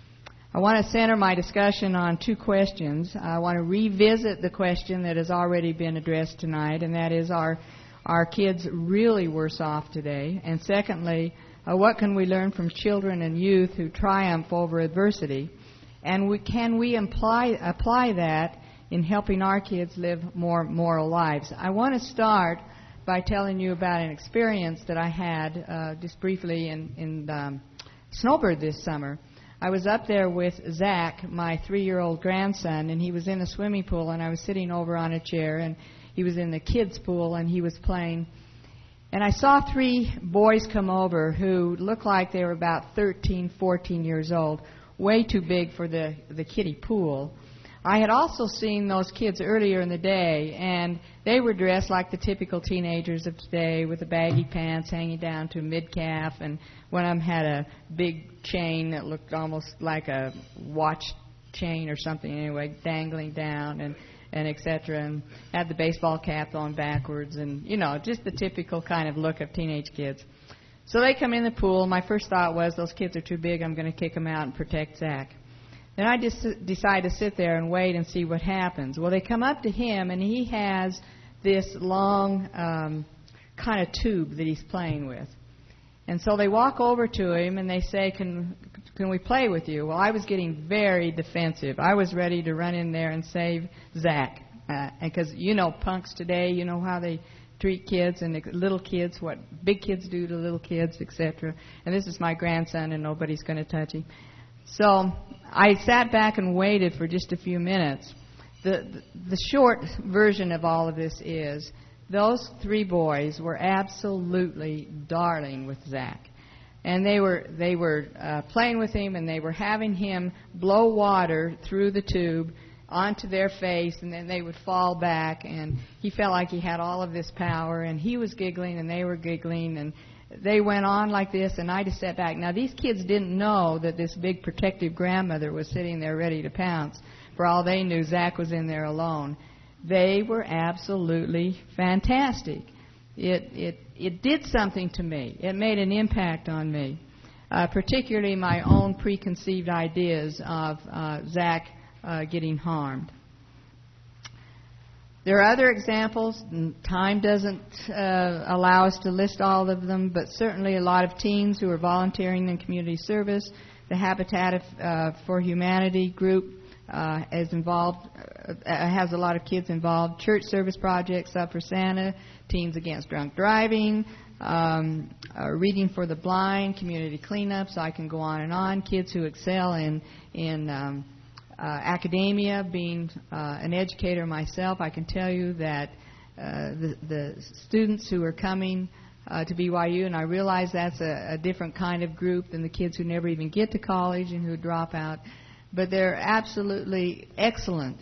I want to center my discussion on two questions. I want to revisit the question that has already been addressed tonight, and that is, are our kids really worse off today? And secondly, what can we learn from children and youth who triumph over adversity? And can we apply that in helping our kids live more moral lives? I want to start by telling you about an experience that I had just briefly in Snowbird this summer. I was up there with Zach, my 3-year-old grandson, and he was in a swimming pool, and I was sitting over on a chair, and he was in the kids' pool, and he was playing. And I saw 3 boys come over who looked like they were about 13, 14 years old, way too big for the kiddie pool. I had also seen those kids earlier in the day, and they were dressed like the typical teenagers of today with the baggy pants hanging down to mid-calf, and one of them had a big chain that looked almost like a watch chain or something anyway, dangling down, and et cetera, and had the baseball cap on backwards, and, you know, just the typical kind of look of teenage kids. So they come in the pool. My first thought was, those kids are too big, I'm going to kick them out and protect Zach. Then I just decide to sit there and wait and see what happens. Well, they come up to him, and he has this long kind of tube that he's playing with. And so they walk over to him, and they say, can we play with you? Well, I was getting very defensive. I was ready to run in there and save Zach. Because, you know, punks today, you know how they treat kids and little kids, what big kids do to little kids, etc. And this is my grandson, and nobody's going to touch him. So I sat back and waited for just a few minutes. The short version of all of this is those 3 boys were absolutely darling with Zach. And they were playing with him, and they were having him blow water through the tube onto their face, and then they would fall back, and he felt like he had all of this power, and he was giggling, and they were giggling, and they went on like this, and I just sat back. Now, these kids didn't know that this big protective grandmother was sitting there ready to pounce. For all they knew, Zach was in there alone. They were absolutely fantastic. It did something to me. It made an impact on me, particularly my own preconceived ideas of Zach getting harmed. There are other examples. Time doesn't allow us to list all of them, but certainly a lot of teens who are volunteering in community service. The Habitat for Humanity group is involved, has a lot of kids involved. Church service projects, Up for Santa, Teens Against Drunk Driving, Reading for the Blind, community cleanups. I can go on and on. Kids who excel in academia. Being an educator myself, I can tell you that the students who are coming to BYU, and I realize that's a different kind of group than the kids who never even get to college and who drop out, but they're absolutely excellent.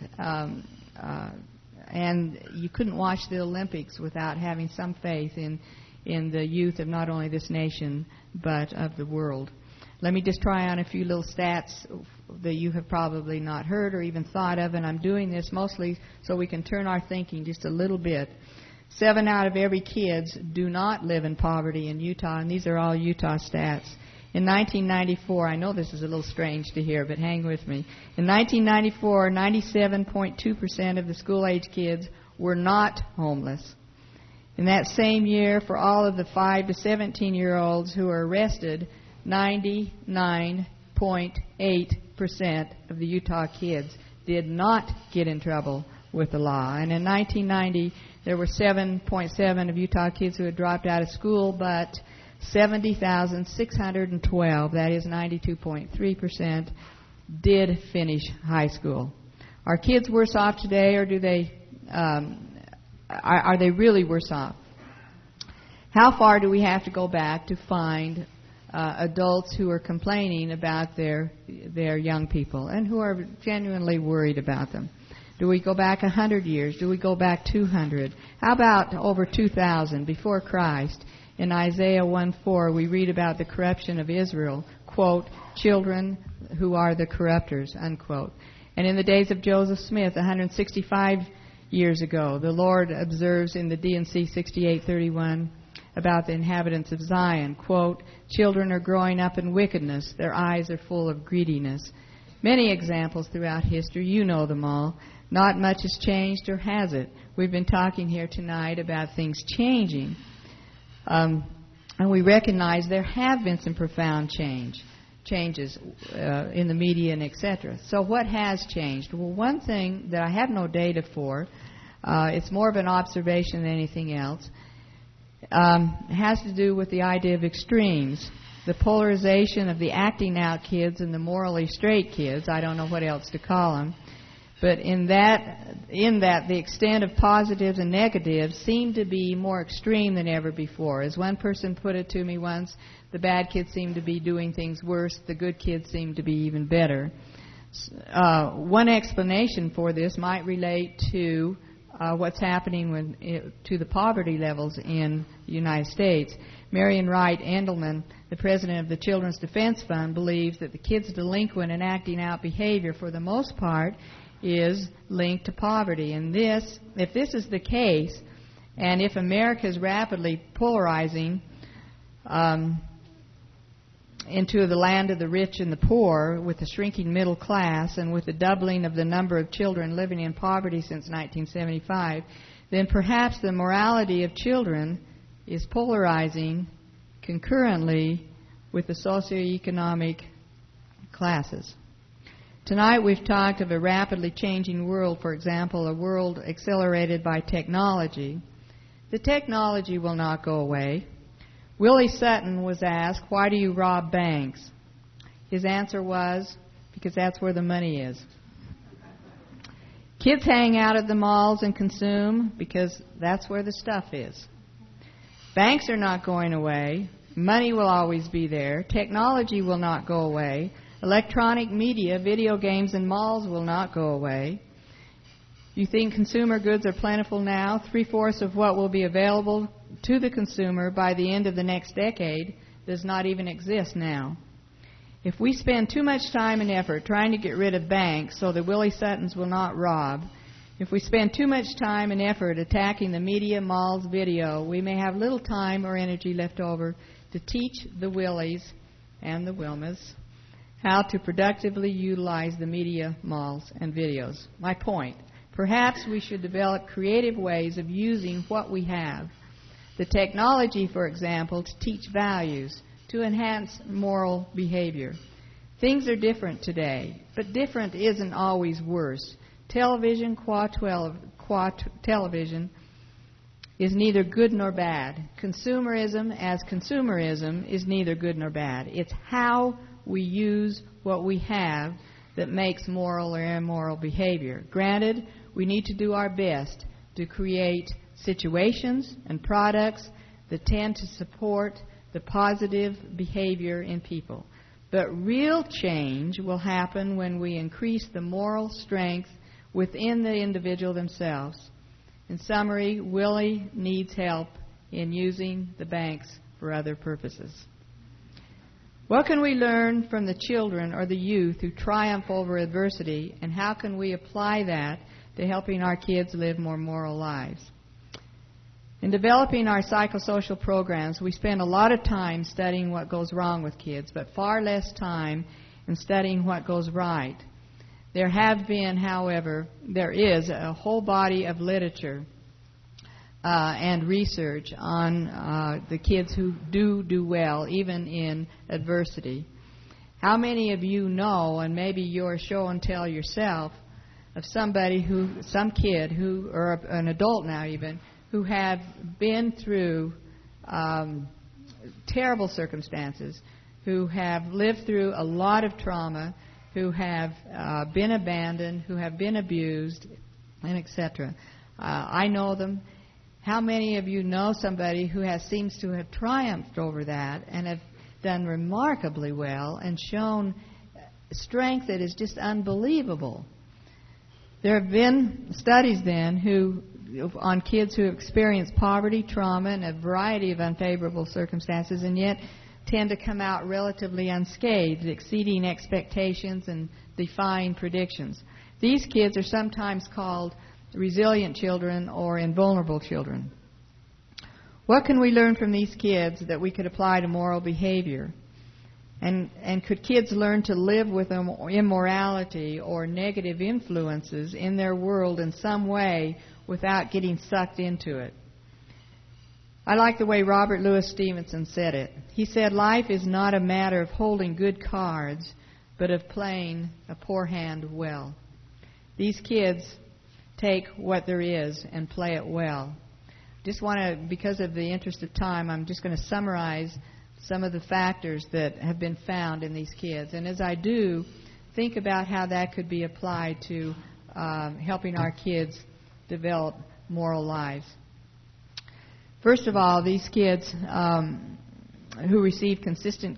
And you couldn't watch the Olympics without having some faith in the youth of not only this nation, but of the world. Let me just try on a few little stats that you have probably not heard or even thought of, and I'm doing this mostly so we can turn our thinking just a little bit. 7 out of every kids do not live in poverty in Utah, and these are all Utah stats. In 1994, I know this is a little strange to hear, but hang with me. In 1994, 97.2% of the school-age kids were not homeless. In that same year, for all of the 5 to 17-year-olds who were arrested, 99.8% of the Utah kids did not get in trouble with the law. And in 1990, there were 7.7 of Utah kids who had dropped out of school, but 70,612, that is 92.3%, did finish high school. Are kids worse off today, or do they are they really worse off? How far do we have to go back to find adults who are complaining about their young people and who are genuinely worried about them? Do we go back 100 years? Do we go back 200? How about over 2,000 before Christ? In Isaiah 1:4, we read about the corruption of Israel, quote, children who are the corrupters, unquote. And in the days of Joseph Smith, 165 years ago, the Lord observes in the D&C 68:31 about the inhabitants of Zion, quote, children are growing up in wickedness, their eyes are full of greediness. Many examples throughout history, you know them all. Not much has changed, or has it? We've been talking here tonight about things changing. And we recognize there have been some profound changes in the media and etc. So what has changed? Well, one thing that I have no data for, it's more of an observation than anything else, has to do with the idea of extremes. The polarization of the acting out kids and the morally straight kids, I don't know what else to call them, but in that the extent of positives and negatives seem to be more extreme than ever before. As one person put it to me once, the bad kids seem to be doing things worse, the good kids seem to be even better. One explanation for this might relate to what's happening to the poverty levels in the United States. Marian Wright Endelman, the president of the Children's Defense Fund, believes that the kids' delinquent and acting out behavior, for the most part, is linked to poverty. And if this is the case, and if America is rapidly polarizing into the land of the rich and the poor, with the shrinking middle class and with the doubling of the number of children living in poverty since 1975, then perhaps the morality of children is polarizing concurrently with the socioeconomic classes. Tonight we've talked of a rapidly changing world, for example, a world accelerated by technology. The technology will not go away. Willie Sutton was asked, why do you rob banks? His answer was, because that's where the money is. Kids hang out at the malls and consume because that's where the stuff is. Banks are not going away. Money will always be there. Technology will not go away. Electronic media, video games, and malls will not go away. You think consumer goods are plentiful now? 3/4 of what will be available to the consumer by the end of the next decade does not even exist now. If we spend too much time and effort trying to get rid of banks so that Willie Suttons will not rob, if we spend too much time and effort attacking the media, malls, video, we may have little time or energy left over to teach the Willies and the Wilmas how to productively utilize the media, malls, and videos. My point, perhaps we should develop creative ways of using what we have. The technology, for example, to teach values, to enhance moral behavior. Things are different today, but different isn't always worse. Television, television, is neither good nor bad. Consumerism as consumerism is neither good nor bad. It's how we use what we have that makes moral or immoral behavior. Granted, we need to do our best to create situations and products that tend to support the positive behavior in people. But real change will happen when we increase the moral strength within the individual themselves. In summary, Willie needs help in using the banks for other purposes. What can we learn from the children or the youth who triumph over adversity, and how can we apply that to helping our kids live more moral lives? In developing our psychosocial programs, we spend a lot of time studying what goes wrong with kids, but far less time in studying what goes right. There is a whole body of literature and research on the kids who do well, even in adversity. How many of you know, and maybe you're show and tell yourself, of some kid who, or an adult now even, who have been through terrible circumstances, who have lived through a lot of trauma, who have been abandoned, who have been abused, and etc. I know them, How many of you know somebody who seems to have triumphed over that and have done remarkably well and shown strength that is just unbelievable? There have been studies then on kids who experience poverty, trauma, and a variety of unfavorable circumstances, and yet tend to come out relatively unscathed, exceeding expectations and defying predictions. These kids are sometimes called resilient children or invulnerable children. What can we learn from these kids that we could apply to moral behavior? And could kids learn to live with immorality or negative influences in their world in some way without getting sucked into it? I like the way Robert Louis Stevenson said it. He said, "Life is not a matter of holding good cards, but of playing a poor hand well." These kids take what there is and play it well. Just want to, because of the interest of time, I'm just going to summarize some of the factors that have been found in these kids. And as I do, think about how that could be applied to helping our kids develop moral lives. First of all, these kids receive consistent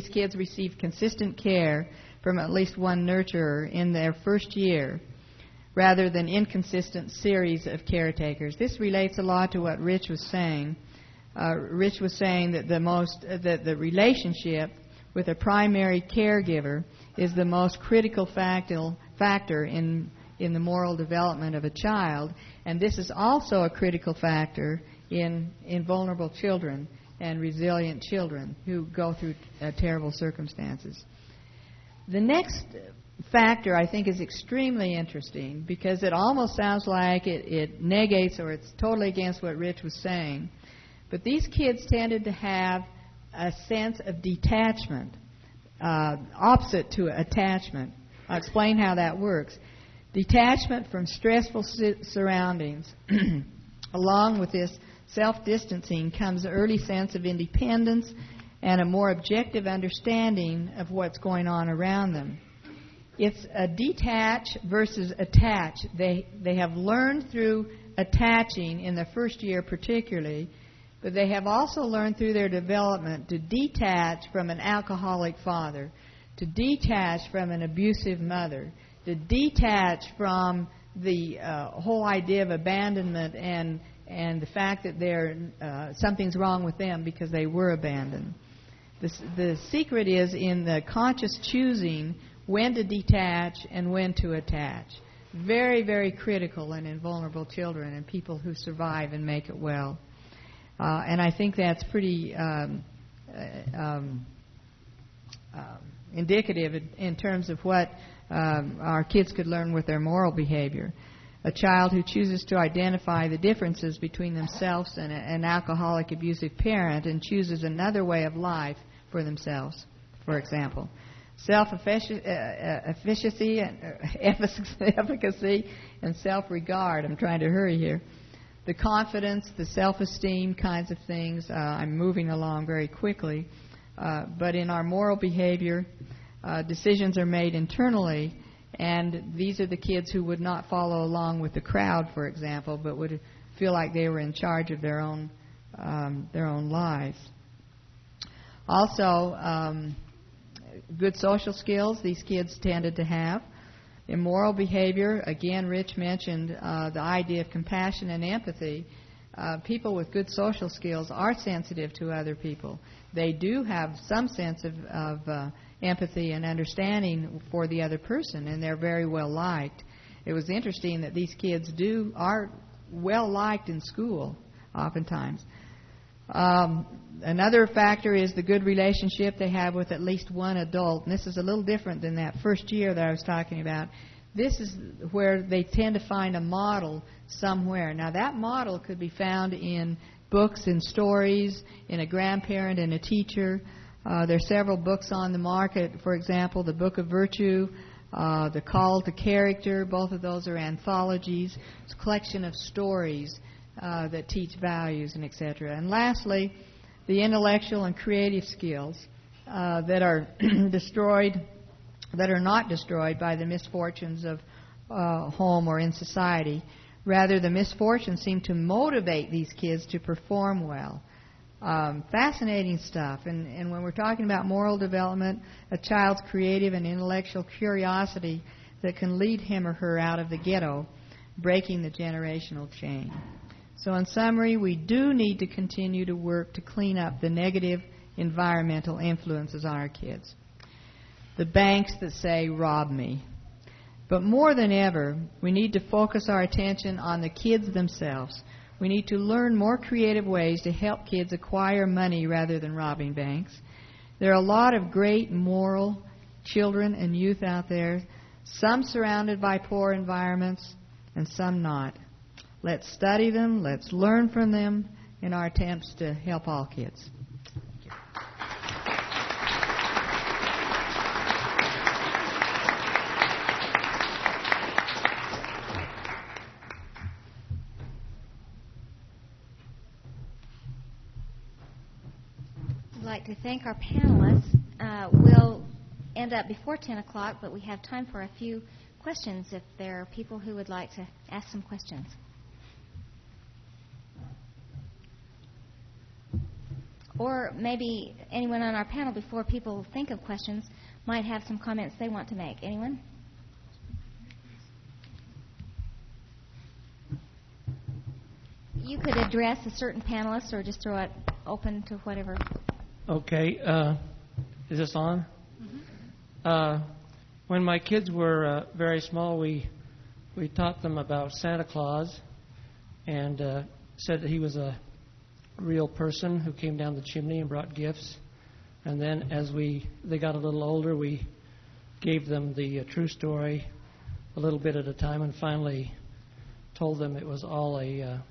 care from at least one nurturer in their first year, rather than inconsistent series of caretakers. This relates a lot to what Rich was saying. Rich was saying that the relationship with a primary caregiver is the most critical factor in the moral development of a child, and this is also a critical factor in vulnerable children and resilient children who go through terrible circumstances. The next factor, I think, is extremely interesting because it almost sounds like it negates or it's totally against what Rich was saying. But these kids tended to have a sense of detachment, opposite to attachment. I'll explain how that works. Detachment from stressful surroundings. Along with this self-distancing comes an early sense of independence and a more objective understanding of what's going on around them. It's a detach versus attach. They have learned through attaching in the first year particularly, but they have also learned through their development to detach from an alcoholic father, to detach from an abusive mother, to detach from the whole idea of abandonment and the fact that something's wrong with them because they were abandoned. The secret is in the conscious choosing when to detach and when to attach. Very, very critical in vulnerable children and people who survive and make it well. And I think that's pretty indicative in terms of what our kids could learn with their moral behavior. A child who chooses to identify the differences between themselves and an alcoholic abusive parent and chooses another way of life for themselves, for example. Self-efficacy and self-regard. I'm trying to hurry here. The confidence, the self-esteem kinds of things. I'm moving along very quickly. But in our moral behavior, decisions are made internally, and these are the kids who would not follow along with the crowd, for example, but would feel like they were in charge of their own lives. Also, good social skills these kids tended to have. In moral behavior, again, Rich mentioned the idea of compassion and empathy. People with good social skills are sensitive to other people. They do have some sense of empathy and understanding for the other person, and they're very well liked. It was interesting that these kids are well liked in school, oftentimes. Another factor is the good relationship they have with at least one adult. And this is a little different than that first year that I was talking about. This is where they tend to find a model somewhere. Now, that model could be found in books and stories, in a grandparent and a teacher. There are several books on the market. For example, the Book of Virtue, The Call to Character. Both of those are anthologies. It's a collection of stories that teach values and etc. And lastly, the intellectual and creative skills that are not destroyed by the misfortunes of home or in society, Rather, the misfortunes seem to motivate these kids to perform well. Fascinating stuff. And when we're talking about moral development, a child's creative and intellectual curiosity that can lead him or her out of the ghetto, breaking the generational chain. So in summary, we do need to continue to work to clean up the negative environmental influences on our kids. The banks that say, rob me. But more than ever, we need to focus our attention on the kids themselves. We need to learn more creative ways to help kids acquire money rather than robbing banks. There are a lot of great moral children and youth out there, some surrounded by poor environments and some not. Let's study them, let's learn from them in our attempts to help all kids. I'd like to thank our panelists. We'll end up before 10 o'clock, but we have time for a few questions if there are people who would like to ask some questions. Or maybe anyone on our panel, before people think of questions, might have some comments they want to make. Anyone? You could address a certain panelist or just throw it open to whatever. Okay. Is this on? Mm-hmm. When my kids were very small, we taught them about Santa Claus and said that he was a real person who came down the chimney and brought gifts. And then as they got a little older, we gave them the true story a little bit at a time and finally told them it was all a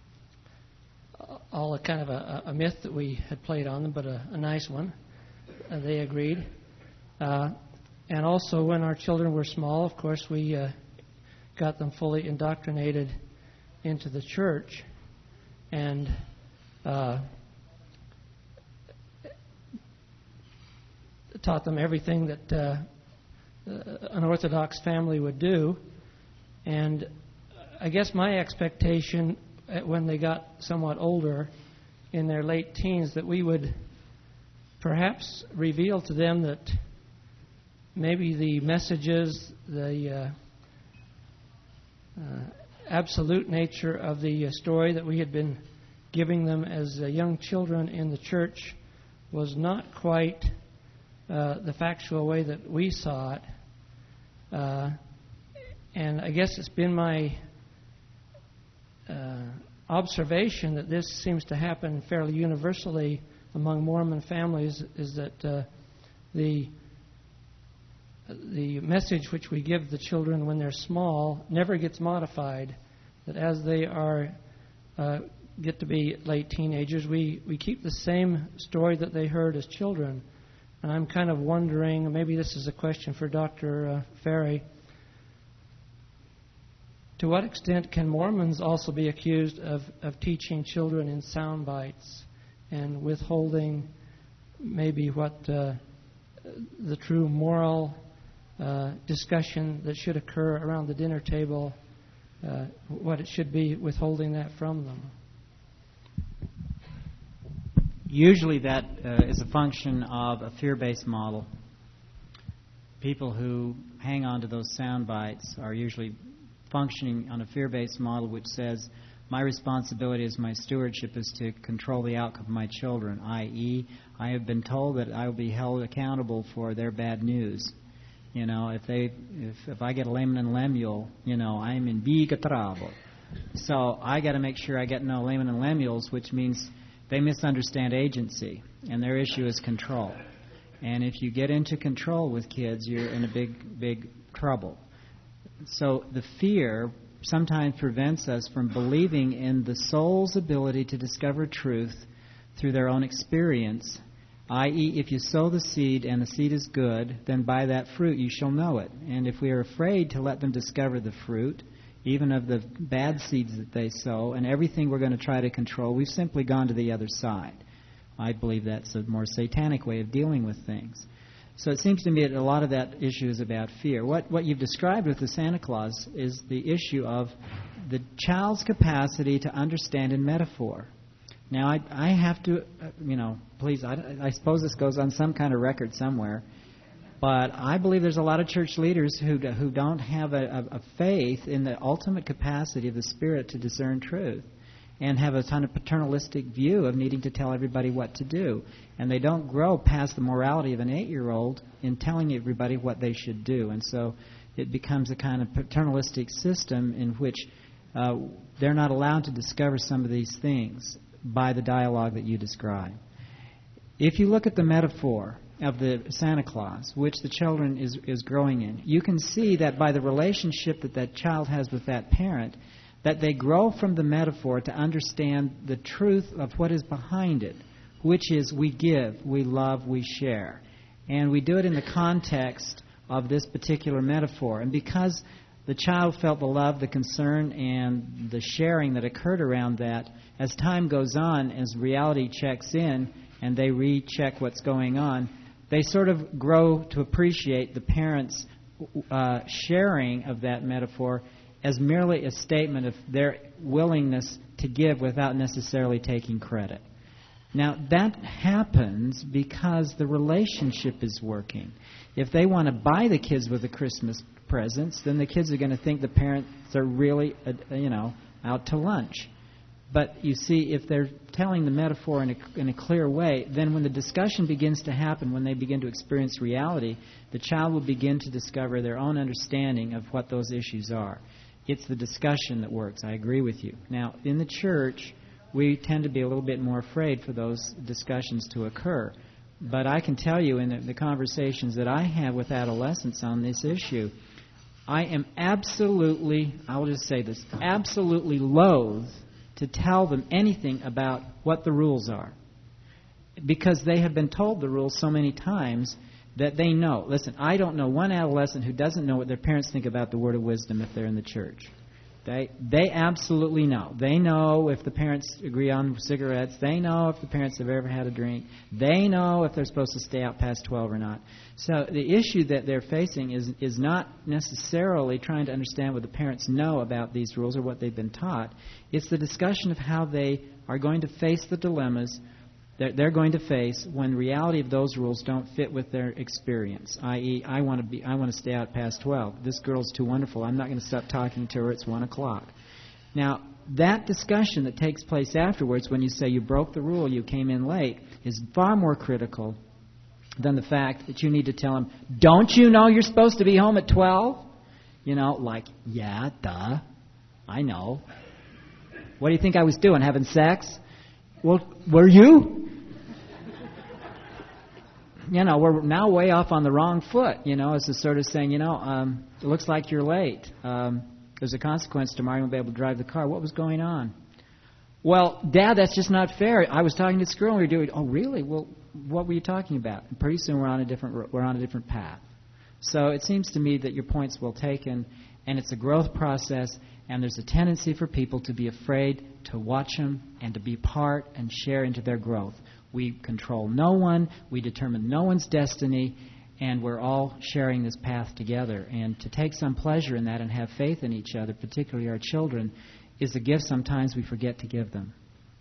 kind of a myth that we had played on them, but a nice one. They agreed. And also when our children were small, of course, we got them fully indoctrinated into the church and taught them everything that an Orthodox family would do. And I guess my expectation when they got somewhat older, in their late teens, that we would perhaps reveal to them that maybe the messages, the absolute nature of the story that we had been giving them as young children in the church was not quite the factual way that we saw it. And I guess it's been my observation that this seems to happen fairly universally among Mormon families, is that the message which we give the children when they're small never gets modified. That as they get to be late teenagers, we keep the same story that they heard as children. And I'm kind of wondering, maybe this is a question for Dr. Ferry, to what extent can Mormons also be accused of teaching children in sound bites and withholding maybe what the true moral discussion that should occur around the dinner table, what it should be, withholding that from them? Usually that is a function of a fear-based model. People who hang on to those sound bites are usually functioning on a fear-based model which says, my responsibility as my stewardship is to control the outcome of my children, i.e., I have been told that I will be held accountable for their bad news. You know, if I get a Laman and Lemuel, you know, I'm in big trouble. So I got to make sure I get no Laman and Lemuels, which means they misunderstand agency, and their issue is control. And if you get into control with kids, you're in a big trouble. So the fear sometimes prevents us from believing in the soul's ability to discover truth through their own experience, i.e., if you sow the seed and the seed is good, then by that fruit you shall know it. And if we are afraid to let them discover the fruit, even of the bad seeds that they sow, and everything we're going to try to control, we've simply gone to the other side. I believe that's a more satanic way of dealing with things. So it seems to me that a lot of that issue is about fear. What you've described with the Santa Claus is the issue of the child's capacity to understand in metaphor. Now, I have to, please, I suppose this goes on some kind of record somewhere, but I believe there's a lot of church leaders who don't have a faith in the ultimate capacity of the Spirit to discern truth, and have a kind of paternalistic view of needing to tell everybody what to do. And they don't grow past the morality of an 8-year-old in telling everybody what they should do. And so it becomes a kind of paternalistic system in which they're not allowed to discover some of these things by the dialogue that you describe. If you look at the metaphor of the Santa Claus, which the children is growing in, you can see that by the relationship that child has with that parent, that they grow from the metaphor to understand the truth of what is behind it, which is we give, we love, we share. And we do it in the context of this particular metaphor. And because the child felt the love, the concern, and the sharing that occurred around that, as time goes on, as reality checks in and they recheck what's going on, they sort of grow to appreciate the parents' sharing of that metaphor as merely a statement of their willingness to give without necessarily taking credit. Now, that happens because the relationship is working. If they want to buy the kids with the Christmas presents, then the kids are going to think the parents are really, out to lunch. But you see, if they're telling the metaphor in a clear way, then when the discussion begins to happen, when they begin to experience reality, the child will begin to discover their own understanding of what those issues are. It's the discussion that works. I agree with you. Now, in the church, we tend to be a little bit more afraid for those discussions to occur. But I can tell you in the conversations that I have with adolescents on this issue, I am absolutely, I will just say this, absolutely loath to tell them anything about what the rules are. Because they have been told the rules so many times that they know. Listen, I don't know one adolescent who doesn't know what their parents think about the word of wisdom if they're in the church. They absolutely know. They know if the parents agree on cigarettes. They know if the parents have ever had a drink. They know if they're supposed to stay out past 12 or not. So the issue that they're facing is not necessarily trying to understand what the parents know about these rules or what they've been taught. It's the discussion of how they are going to face the dilemmas that they're going to face when the reality of those rules don't fit with their experience, i.e., I want to stay out past 12. This girl's too wonderful. I'm not going to stop talking to her. It's 1 o'clock. Now, that discussion that takes place afterwards when you say you broke the rule, you came in late, is far more critical than the fact that you need to tell them, don't you know you're supposed to be home at 12? Yeah, duh. I know. What do you think I was doing, having sex? Well, were you? We're now way off on the wrong foot, as a sort of saying, it looks like you're late. There's a consequence tomorrow. You won't be able to drive the car. What was going on? Well, Dad, that's just not fair. I was talking to this girl and we were doing, oh, really? Well, what were you talking about? And pretty soon we're on a different path. So it seems to me that your point's well taken, and it's a growth process, and there's a tendency for people to be afraid to watch them and to be part and share into their growth. We control no one, we determine no one's destiny, and we're all sharing this path together. And to take some pleasure in that and have faith in each other, particularly our children, is a gift sometimes we forget to give them.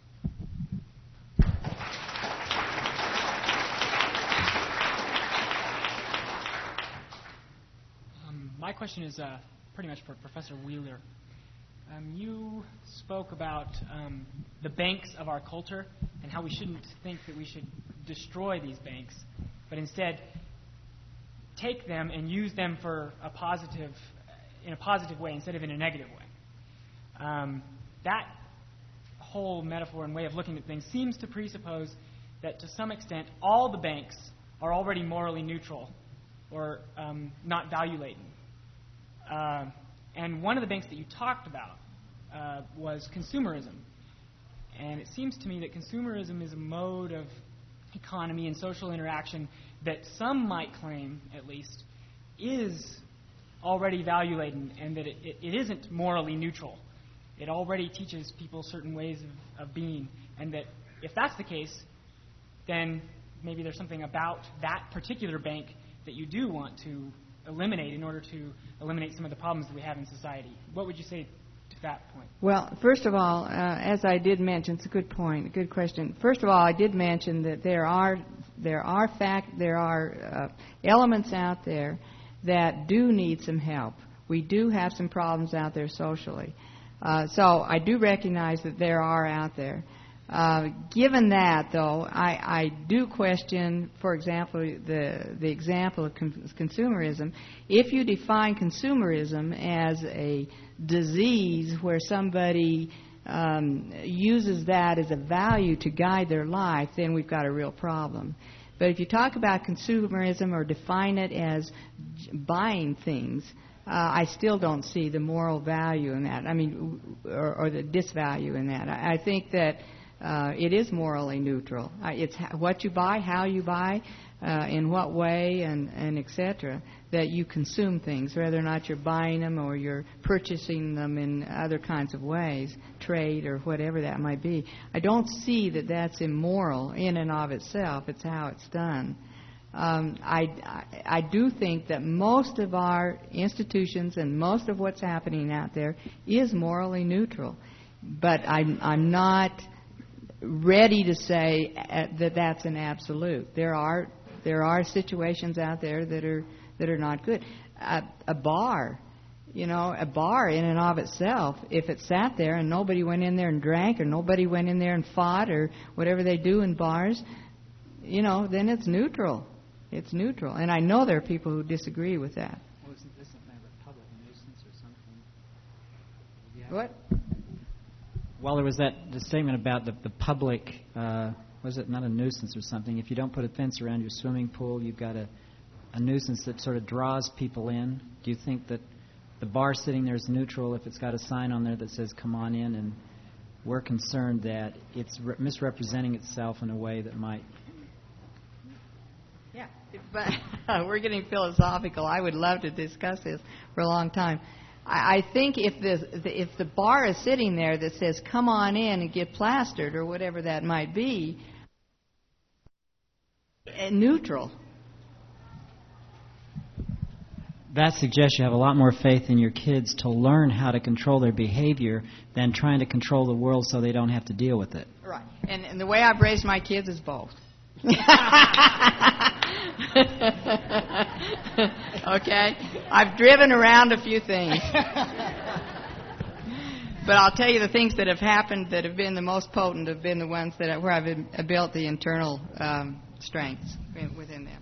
My question is pretty much for Professor Wheeler. You spoke about the banks of our culture and how we shouldn't think that we should destroy these banks, but instead take them and use them for in a positive way instead of in a negative way. That whole metaphor and way of looking at things seems to presuppose that to some extent all the banks are already morally neutral or not value-laden. And one of the banks that you talked about was consumerism. And it seems to me that consumerism is a mode of economy and social interaction that some might claim, at least, is already value-laden and that it isn't morally neutral. It already teaches people certain ways of being. And that if that's the case, then maybe there's something about that particular bank that you do want to eliminate in order to eliminate some of the problems that we have in society. What would you say to that point? Well, first of all, as I did mention, it's a good point, a good question. First of all, I did mention that there are elements out there that do need some help. We do have some problems out there socially. So I do recognize that there are out there. Given that, though, I do question, for example, the example of consumerism. If you define consumerism as a disease where somebody uses that as a value to guide their life, then we've got a real problem. But if you talk about consumerism or define it as buying things, I still don't see the moral value in that. I mean, or the disvalue in that. I think that it is morally neutral. It's what you buy, how you buy, in what way, and etc. that you consume things, whether or not you're buying them or you're purchasing them in other kinds of ways, trade or whatever that might be. I don't see that that's immoral in and of itself. It's how it's done. I do think that most of our institutions and most of what's happening out there is morally neutral. But I'm not ready to say that that's an absolute. There are situations out there that are not good. A bar, a bar in and of itself, if it sat there and nobody went in there and drank or nobody went in there and fought or whatever they do in bars, then it's neutral. It's neutral. And I know there are people who disagree with that. Well, isn't this a kind of a public nuisance or something? What? Well, there was the statement about the public, was it not a nuisance or something? If you don't put a fence around your swimming pool, you've got a nuisance that sort of draws people in. Do you think that the bar sitting there is neutral if it's got a sign on there that says, come on in, and we're concerned that it's misrepresenting itself in a way that might... Yeah, but we're getting philosophical. I would love to discuss this for a long time. I think if the bar is sitting there that says, come on in and get plastered or whatever that might be, neutral. That suggests you have a lot more faith in your kids to learn how to control their behavior than trying to control the world so they don't have to deal with it. Right. And the way I've raised my kids is both. Okay? I've driven around a few things. But I'll tell you the things that have happened that have been the most potent have been the ones where I've built the internal strengths within them.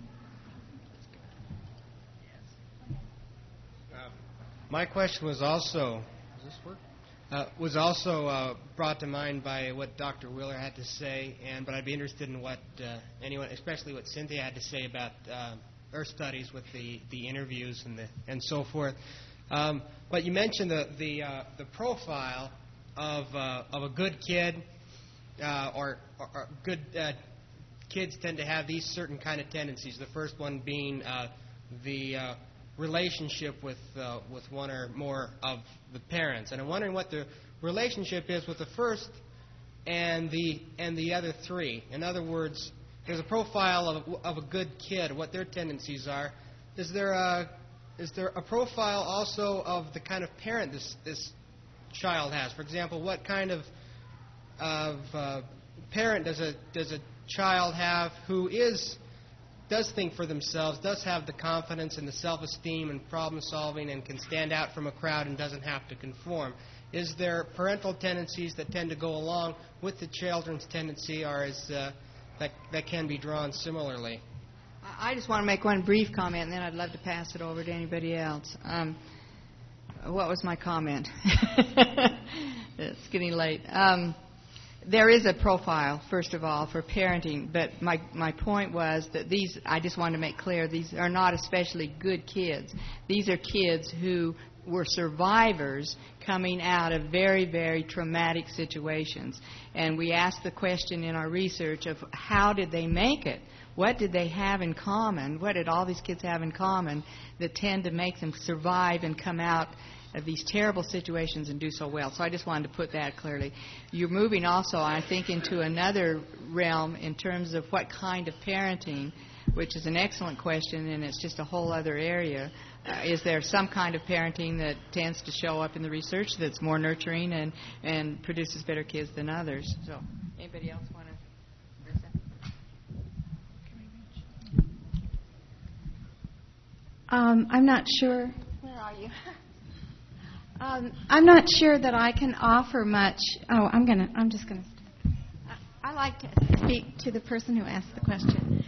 My question was also, does this work? Brought to mind by what Dr. Wheeler had to say, but I'd be interested in what anyone, especially what Cynthia had to say about her studies with the interviews and so forth. But you mentioned the profile of a good kid, or good kids tend to have these certain kind of tendencies. The first one being the relationship with one or more of the parents, and I'm wondering what the relationship is with the first and the other three. In other words, there's a profile of a good kid, what their tendencies are. Is there a profile also of the kind of parent this child has? For example, what kind of parent does a child have who does think for themselves, does have the confidence and the self-esteem and problem-solving and can stand out from a crowd and doesn't have to conform? Is there parental tendencies that tend to go along with the children's tendency, or is that can be drawn similarly? I just want to make one brief comment, and then I'd love to pass it over to anybody else. What was my comment? It's getting late. There is a profile, first of all, for parenting, but my point was that I just want to make clear, these are not especially good kids. These are kids who were survivors coming out of very, very traumatic situations. And we asked the question in our research of how did they make it? What did they have in common? What did all these kids have in common that tend to make them survive and come out of these terrible situations and do so well? So I just wanted to put that clearly. You're moving also, I think, into another realm in terms of what kind of parenting. which is an excellent question, and it's just a whole other area. Is there some kind of parenting that tends to show up in the research that's more nurturing and produces better kids than others? So, anybody else want to address that? I'm not sure. Where are you? I'm not sure that I can offer much. Oh, I'm just gonna. I like to speak to the person who asked the question.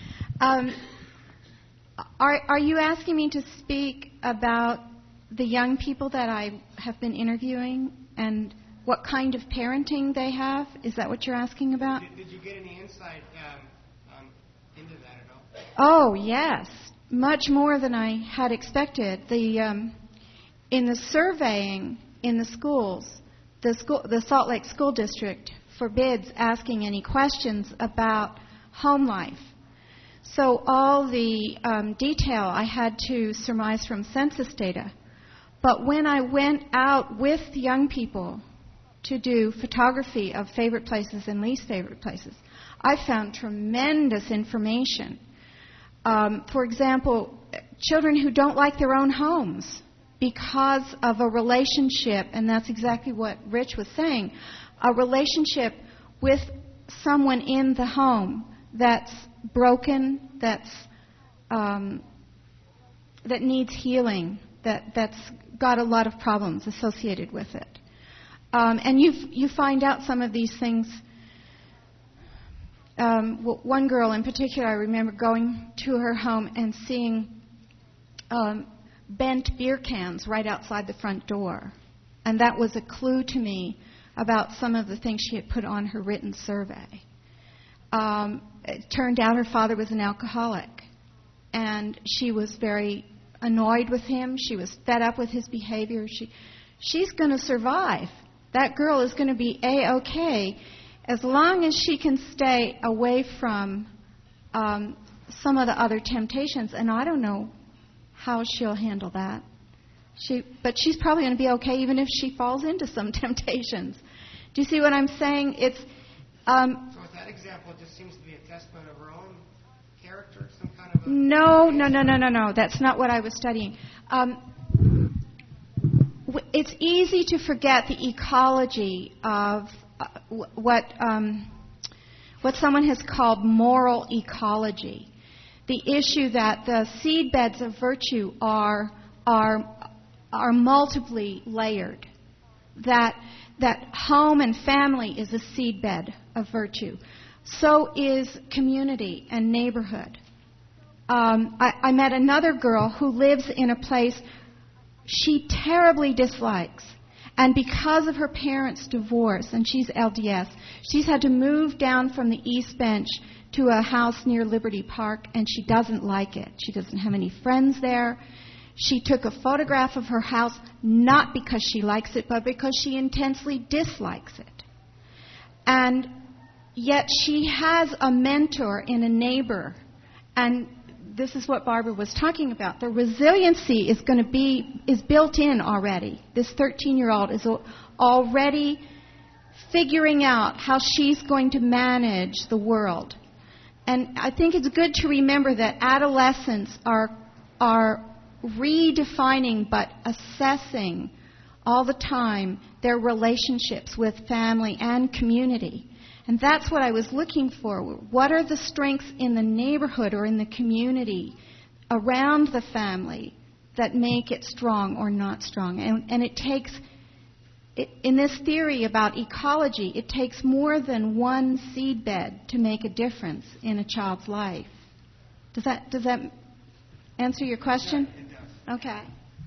Are you asking me to speak about the young people that I have been interviewing and what kind of parenting they have? Is that what you're asking about? Did you get any insight into that at all? Oh, yes. Much more than I had expected. In the surveying in the schools, the Salt Lake School District forbids asking any questions about home life. So all the detail I had to surmise from census data. But when I went out with young people to do photography of favorite places and least favorite places, I found tremendous information. For example, children who don't like their own homes because of a relationship, and that's exactly what Rich was saying, a relationship with someone in the home that's broken, that needs healing, that's got a lot of problems associated with it. And you find out some of these things. One girl in particular, I remember going to her home and seeing bent beer cans right outside the front door. And that was a clue to me about some of the things she had put on her written survey. It turned out her father was an alcoholic, and she was very annoyed with him. She was fed up with his behavior. She's going to survive. That girl is going to be A-OK as long as she can stay away from some of the other temptations. And I don't know how she'll handle that. But she's probably going to be okay even if she falls into some temptations. Do you see what I'm saying? So with that example, it just seems to be a testament of her own character, some kind of a... No. That's not what I was studying. It's easy to forget the ecology of what someone has called moral ecology. The issue that the seed beds of virtue are multiply layered. That home and family is a seedbed of virtue. So is community and neighborhood. I met another girl who lives in a place she terribly dislikes. And because of her parents' divorce, and she's LDS, she's had to move down from the East Bench to a house near Liberty Park, and she doesn't like it. She doesn't have any friends there. She took a photograph of her house not because she likes it, but because she intensely dislikes it. And yet she has a mentor in a neighbor. And this is what Barbara was talking about. The resiliency is built in already. This 13-year-old is already figuring out how she's going to manage the world. And I think it's good to remember that adolescents are redefining but assessing all the time their relationships with family and community. And that's what I was looking for. What are the strengths in the neighborhood or in the community around the family that make it strong or not strong? And it takes, in this theory about ecology, it takes more than one seedbed to make a difference in a child's life. Does that answer your question? Yeah, it does. Okay.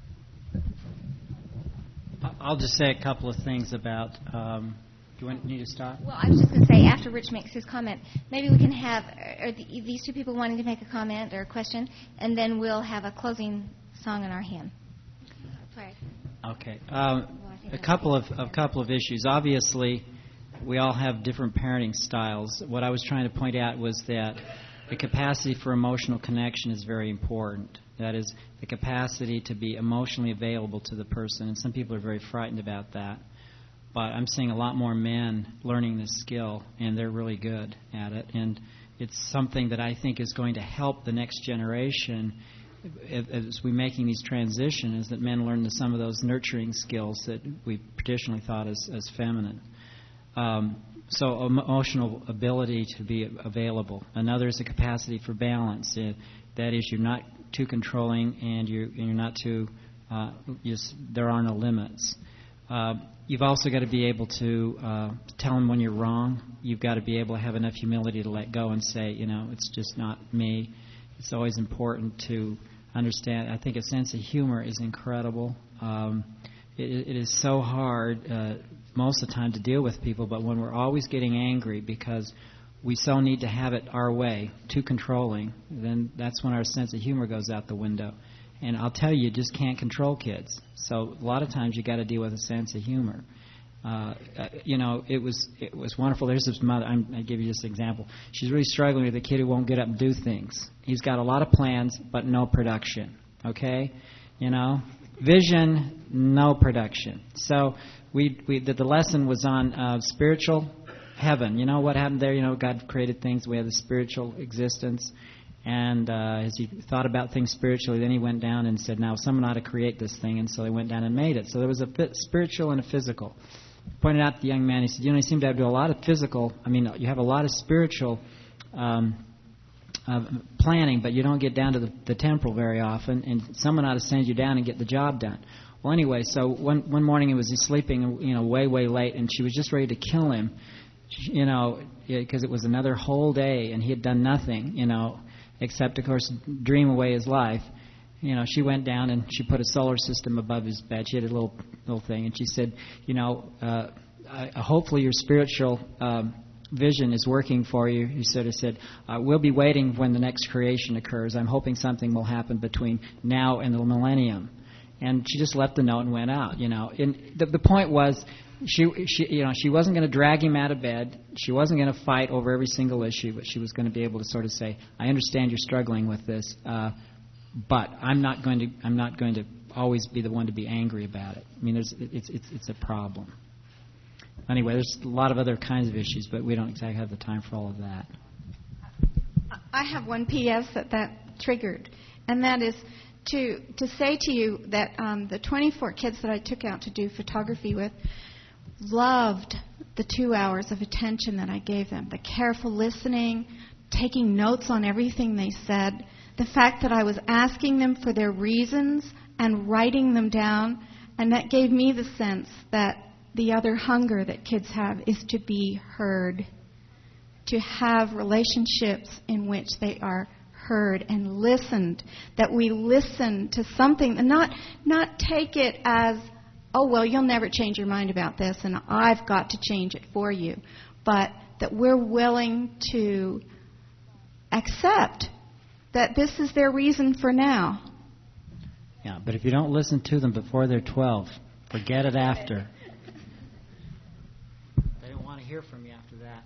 I'll just say a couple of things about... do you need to stop? Well, I was just going to say, after Rich makes his comment, maybe we can have these two people wanting to make a comment or a question, and then we'll have a closing song in our hymn. Sorry. Okay. A couple of issues. Obviously, we all have different parenting styles. What I was trying to point out was that the capacity for emotional connection is very important. That is, the capacity to be emotionally available to the person, and some people are very frightened about that. But I'm seeing a lot more men learning this skill, and they're really good at it. And it's something that I think is going to help the next generation as we're making these transitions, that men learn some of those nurturing skills that we traditionally thought as feminine. So emotional ability to be available. Another is the capacity for balance. That is, you're not too controlling and you're not too, there are no limits. You've also got to be able to tell them when you're wrong. You've got to be able to have enough humility to let go and say, it's just not me. It's always important to understand. I think a sense of humor is incredible. It is so hard most of the time to deal with people, but when we're always getting angry because we so need to have it our way, too controlling, then that's when our sense of humor goes out the window. And I'll tell you just can't control kids. So a lot of times you got to deal with a sense of humor. It was wonderful. There's this mother. I give you this example. She's really struggling with a kid who won't get up and do things. He's got a lot of plans, but no production. Okay, vision, no production. So the lesson was on spiritual heaven. You know what happened there? God created things. We have the spiritual existence. And as he thought about things spiritually, then he went down and said, now someone ought to create this thing. And so they went down and made it. So there was a spiritual and a physical. Pointed out to the young man, he said, you seem to have to do a lot of physical. You have a lot of spiritual planning, but you don't get down to the temporal very often. And someone ought to send you down and get the job done. Well, anyway, so one morning he was sleeping, way, way late, and she was just ready to kill him, because it was another whole day, and he had done nothing, except, of course, dream away his life. She went down and she put a solar system above his bed. She had a little thing, and she said, hopefully your spiritual vision is working for you. He sort of said, we'll be waiting when the next creation occurs. I'm hoping something will happen between now and the millennium. And she just left the note and went out. And the point was, she wasn't going to drag him out of bed. She wasn't going to fight over every single issue, but she was going to be able to sort of say, I understand you're struggling with this, but I'm not going to always be the one to be angry about it. It's a problem. Anyway, there's a lot of other kinds of issues, but we don't exactly have the time for all of that. I have one P.S. that triggered, and that is to say to you that the 24 kids that I took out to do photography with loved the 2 hours of attention that I gave them, the careful listening, taking notes on everything they said, the fact that I was asking them for their reasons and writing them down, and that gave me the sense that the other hunger that kids have is to be heard, to have relationships in which they are heard and listened, that we listen to something and not take it as, oh, well, you'll never change your mind about this and I've got to change it for you, but that we're willing to accept that this is their reason for now. Yeah, but if you don't listen to them before they're 12, forget it after. They don't want to hear from you after that.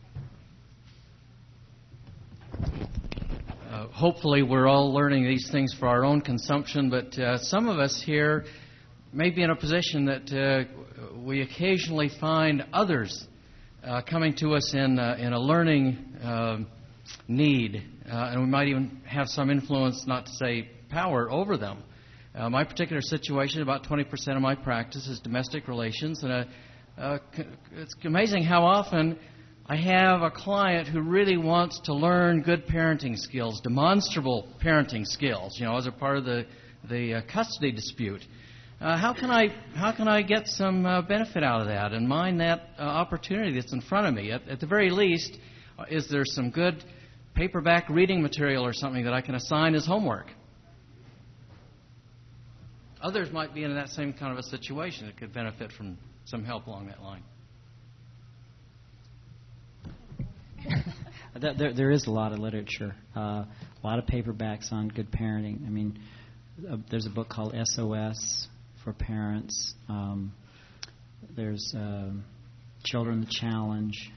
Hopefully we're all learning these things for our own consumption, but some of us here may be in a position that we occasionally find others coming to us in a learning need, and we might even have some influence, not to say power, over them. My particular situation, about 20% of my practice is domestic relations, and it's amazing how often I have a client who really wants to learn good parenting skills, demonstrable parenting skills, as a part of the custody dispute. How can I get some benefit out of that and mine that opportunity that's in front of me? At the very least, is there some good paperback reading material or something that I can assign as homework? Others might be in that same kind of a situation that could benefit from some help along that line. There is a lot of literature, a lot of paperbacks on good parenting. There's a book called SOS for parents. There's Children the Challenge.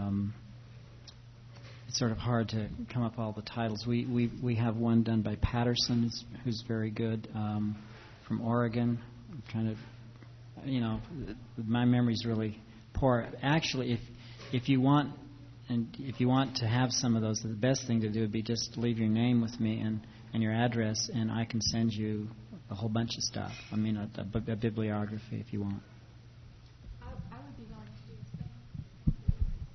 It's sort of hard to come up with all the titles. We have one done by Patterson, who's very good, from Oregon. I'm trying to, my memory's really poor. Actually, if you want And if you want to have some of those, the best thing to do would be just leave your name with me and your address, and I can send you a whole bunch of stuff. I mean, a bibliography if you want. I would be willing to do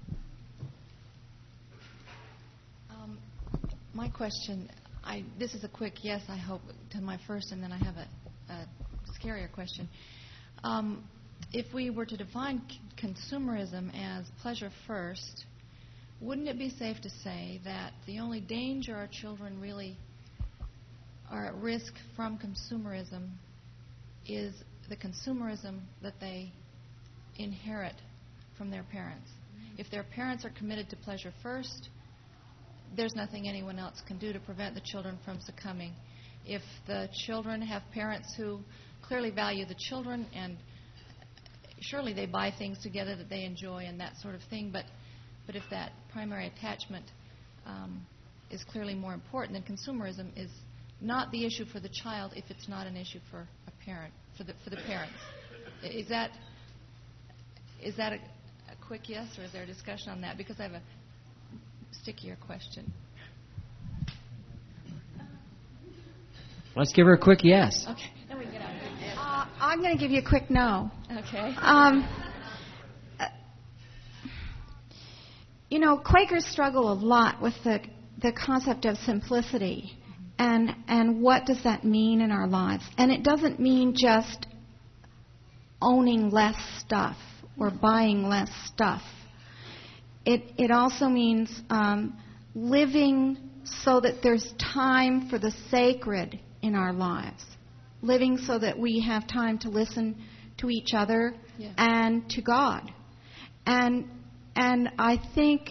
the same. My question, this is a quick yes, I hope, to my first, and then I have a scarier question. If we were to define consumerism as pleasure first, wouldn't it be safe to say that the only danger our children really are at risk from consumerism is the consumerism that they inherit from their parents? If their parents are committed to pleasure first, there's nothing anyone else can do to prevent the children from succumbing. If the children have parents who clearly value the children, and surely they buy things together that they enjoy and that sort of thing, but if that primary attachment is clearly more important, then consumerism is not the issue for the child if it's not an issue for a parent, for the parents. Is that a quick yes, or is there a discussion on that? Because I have a stickier question. Let's give her a quick yes. Okay, then we can get out. I'm going to give you a quick no. Okay. Quakers struggle a lot with the concept of simplicity, and what does that mean in our lives? And it doesn't mean just owning less stuff or buying less stuff. It also means living so that there's time for the sacred in our lives, living so that we have time to listen to each other and to God. And I think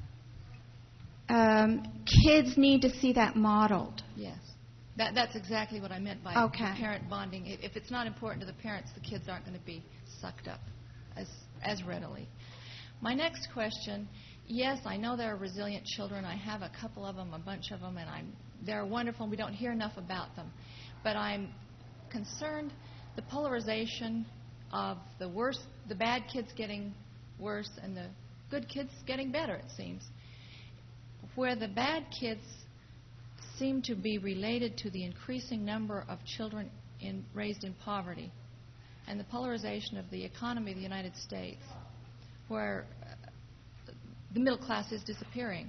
kids need to see that modeled. Yes. That's exactly what I meant by parent bonding. If it's not important to the parents, the kids aren't going to be sucked up as readily. My next question, yes, I know there are resilient children. I have a couple of them, a bunch of them, and they're wonderful. We don't hear enough about them. But I'm concerned the polarization of the bad kids getting worse and the good kids getting better, it seems. Where the bad kids seem to be related to the increasing number of children raised in poverty, and the polarization of the economy of the United States, where the middle class is disappearing,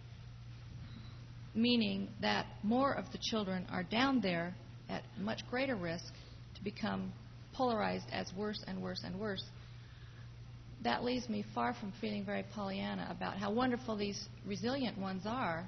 meaning that more of the children are down there at much greater risk to become polarized as worse and worse and worse. That leaves me far from feeling very Pollyanna about how wonderful these resilient ones are.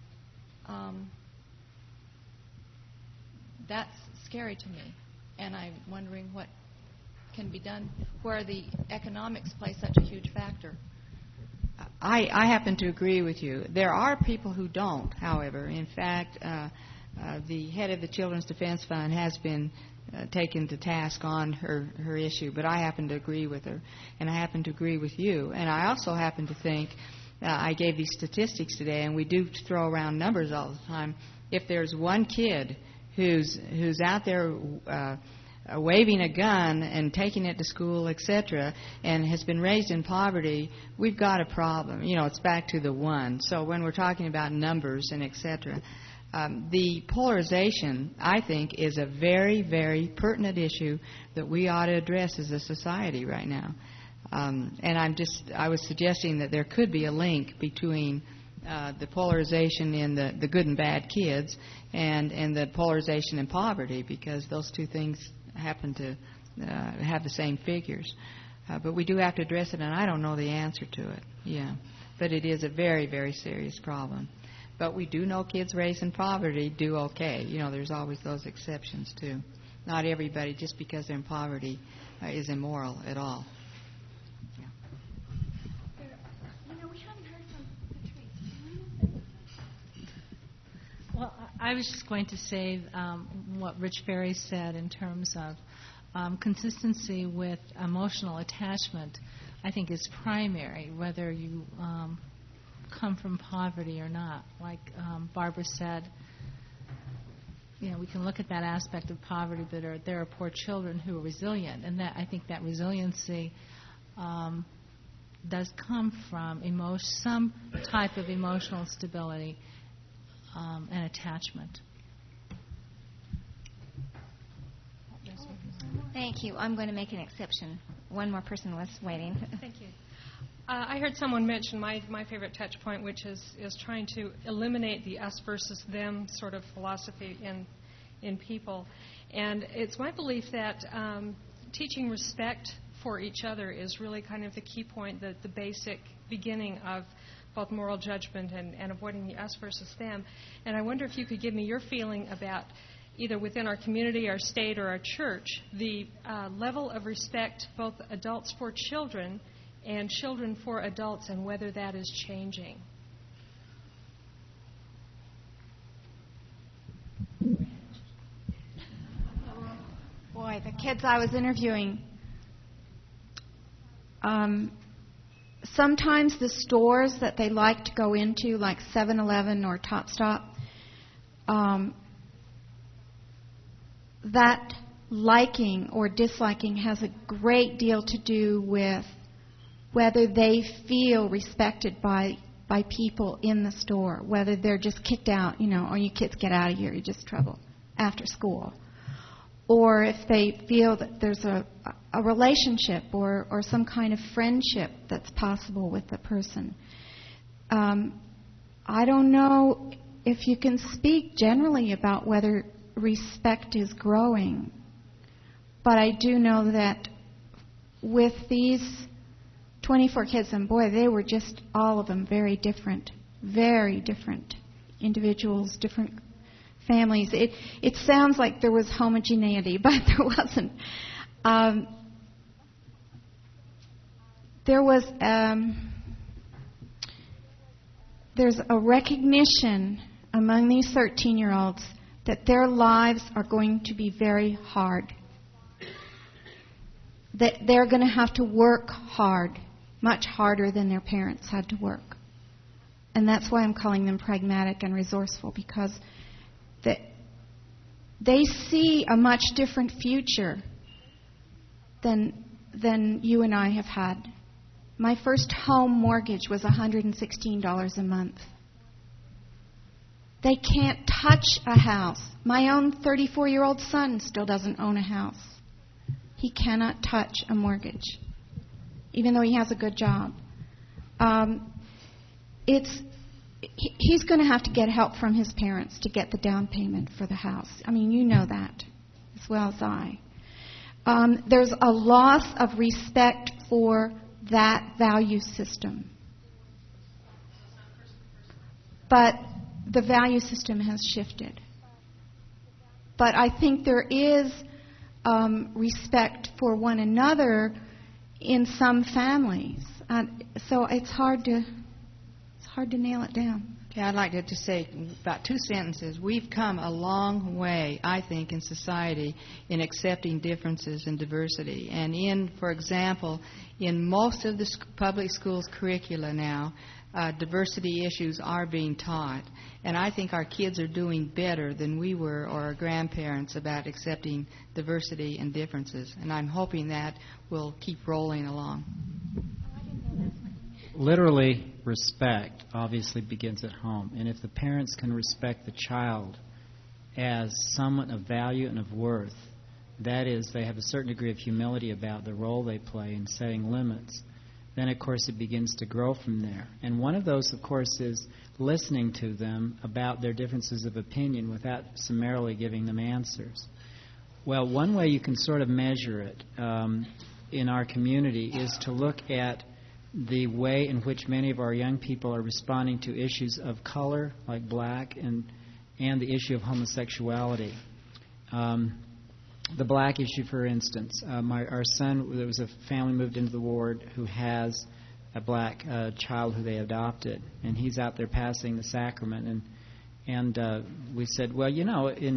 That's scary to me, and I'm wondering what can be done where the economics play such a huge factor. I happen to agree with you. There are people who don't, however. In fact, the head of the Children's Defense Fund has been taken to task on her issue, but I happen to agree with her, and I happen to agree with you. And I also happen to think, I gave these statistics today, and we do throw around numbers all the time. If there's one kid who's out there waving a gun and taking it to school, etc., and has been raised in poverty, we've got a problem. It's back to the one. So when we're talking about numbers and etc., the polarization, I think, is a very, very pertinent issue that we ought to address as a society right now. And I was suggesting that there could be a link between the polarization in the good and bad kids and the polarization in poverty, because those two things happen to have the same figures. But we do have to address it, and I don't know the answer to it. Yeah. But it is a very, very serious problem. But we do know kids raised in poverty do okay. There's always those exceptions, too. Not everybody, just because they're in poverty, is immoral at all. Yeah. We haven't heard from Patrice. Well, I was just going to say what Rich Berry said in terms of consistency with emotional attachment, I think is primary, whether you come from poverty or not. Like Barbara said, we can look at that aspect of poverty, but there are poor children who are resilient, and that I think that resiliency does come from some type of emotional stability and attachment. Thank you. I'm going to make an exception. One more person was waiting. Thank you. I heard someone mention my favorite touch point, which is trying to eliminate the us versus them sort of philosophy in people. And it's my belief that teaching respect for each other is really kind of the key point, the basic beginning of both moral judgment and avoiding the us versus them. And I wonder if you could give me your feeling about either within our community, our state, or our church, the level of respect, both adults for children and children for adults, and whether that is changing. Boy, the kids I was interviewing, sometimes the stores that they like to go into, like 7-Eleven or Top Stop, that liking or disliking has a great deal to do with whether they feel respected by people in the store, whether they're just kicked out, oh, you kids get out of here, you're just trouble after school. Or if they feel that there's a relationship or some kind of friendship that's possible with the person. I don't know if you can speak generally about whether respect is growing, but I do know that with these 24 kids, and boy, they were just all of them very different individuals, different families. It sounds like there was homogeneity, but there wasn't. There's a recognition among these 13-year-olds that their lives are going to be very hard, that they're going to have to work hard, much harder than their parents had to work. And that's why I'm calling them pragmatic and resourceful, because they see a much different future than you and I have had. My first home mortgage was $116 a month. They can't touch a house. My own 34-year-old son still doesn't own a house. He cannot touch a mortgage, even though he has a good job. He's going to have to get help from his parents to get the down payment for the house. I mean, you know that as well as I. There's a loss of respect for that value system. But the value system has shifted. But I think there is respect for one another in some families. So it's hard to nail it down. Okay, I'd like to say about 2 sentences. We've come a long way, I think, in society in accepting differences and diversity. And for example, in most of the public schools curricula now, diversity issues are being taught. And I think our kids are doing better than we were or our grandparents about accepting diversity and differences. And I'm hoping that will keep rolling along. Literally, respect obviously begins at home. And if the parents can respect the child as someone of value and of worth, that is, they have a certain degree of humility about the role they play in setting limits, then, of course, it begins to grow from there. And one of those, of course, is listening to them about their differences of opinion without summarily giving them answers. Well, one way you can sort of measure it in our community is to look at the way in which many of our young people are responding to issues of color, like black, and the issue of homosexuality. The black issue, for instance. Our son, there was a family moved into the ward who has a black child who they adopted, and he's out there passing the sacrament. And we said, well, in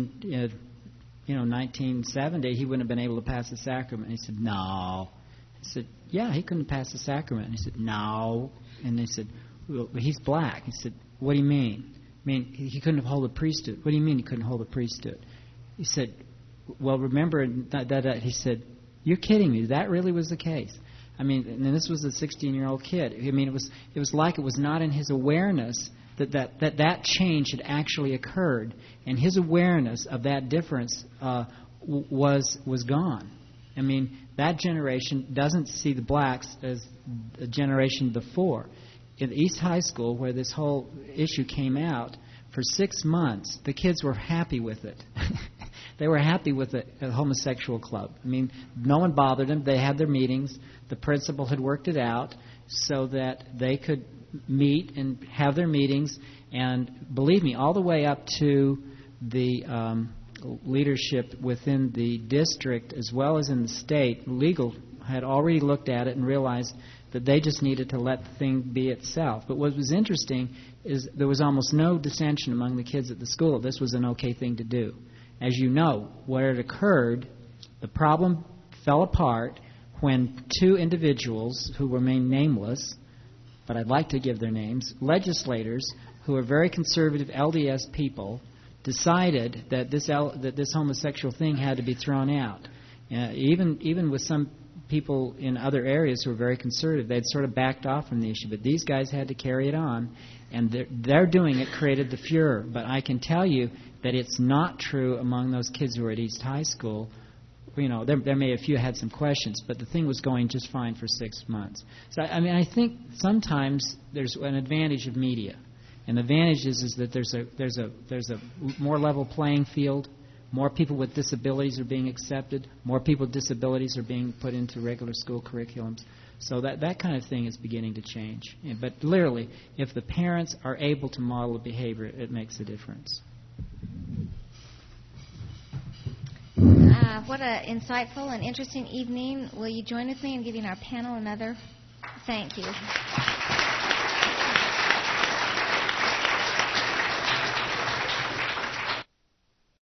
1970, he wouldn't have been able to pass the sacrament. And he said, no. I said, yeah, he couldn't pass the sacrament. And he said, no. And they said, well, he's black. He said, what do you mean? I mean, he couldn't hold a priesthood. What do you mean he couldn't hold a priesthood? He said, well, remember, he said, you're kidding me. That really was the case. I mean, and this was a 16-year-old kid. I mean, it was like it was not in his awareness that change had actually occurred, and his awareness of that difference was gone. I mean, that generation doesn't see the blacks as a generation before. In East High School, where this whole issue came out, for 6 months, the kids were happy with it. They were happy with a homosexual club. I mean, no one bothered them. They had their meetings. The principal had worked it out so that they could meet and have their meetings. And believe me, all the way up to the leadership within the district as well as in the state, legal had already looked at it and realized that they just needed to let the thing be itself. But what was interesting is there was almost no dissension among the kids at the school. This was an okay thing to do. As you know, where it occurred, the problem fell apart when two individuals who remain nameless, but I'd like to give their names, legislators who are very conservative LDS people, decided that this homosexual thing had to be thrown out. Even with some people in other areas who were very conservative, they'd sort of backed off from the issue, but these guys had to carry it on, and their doing it created the furor. But I can tell you that it's not true among those kids who were at East High School. You know, there may have few had some questions, but the thing was going just fine for 6 months. So I mean, I think sometimes there's an advantage of media, and the advantage is that there's a more level playing field. More people with disabilities are being accepted. More people with disabilities are being put into regular school curriculums. So that kind of thing is beginning to change. But literally, if the parents are able to model the behavior, it makes a difference. What an insightful and interesting evening. Will you join with me in giving our panel another thank you?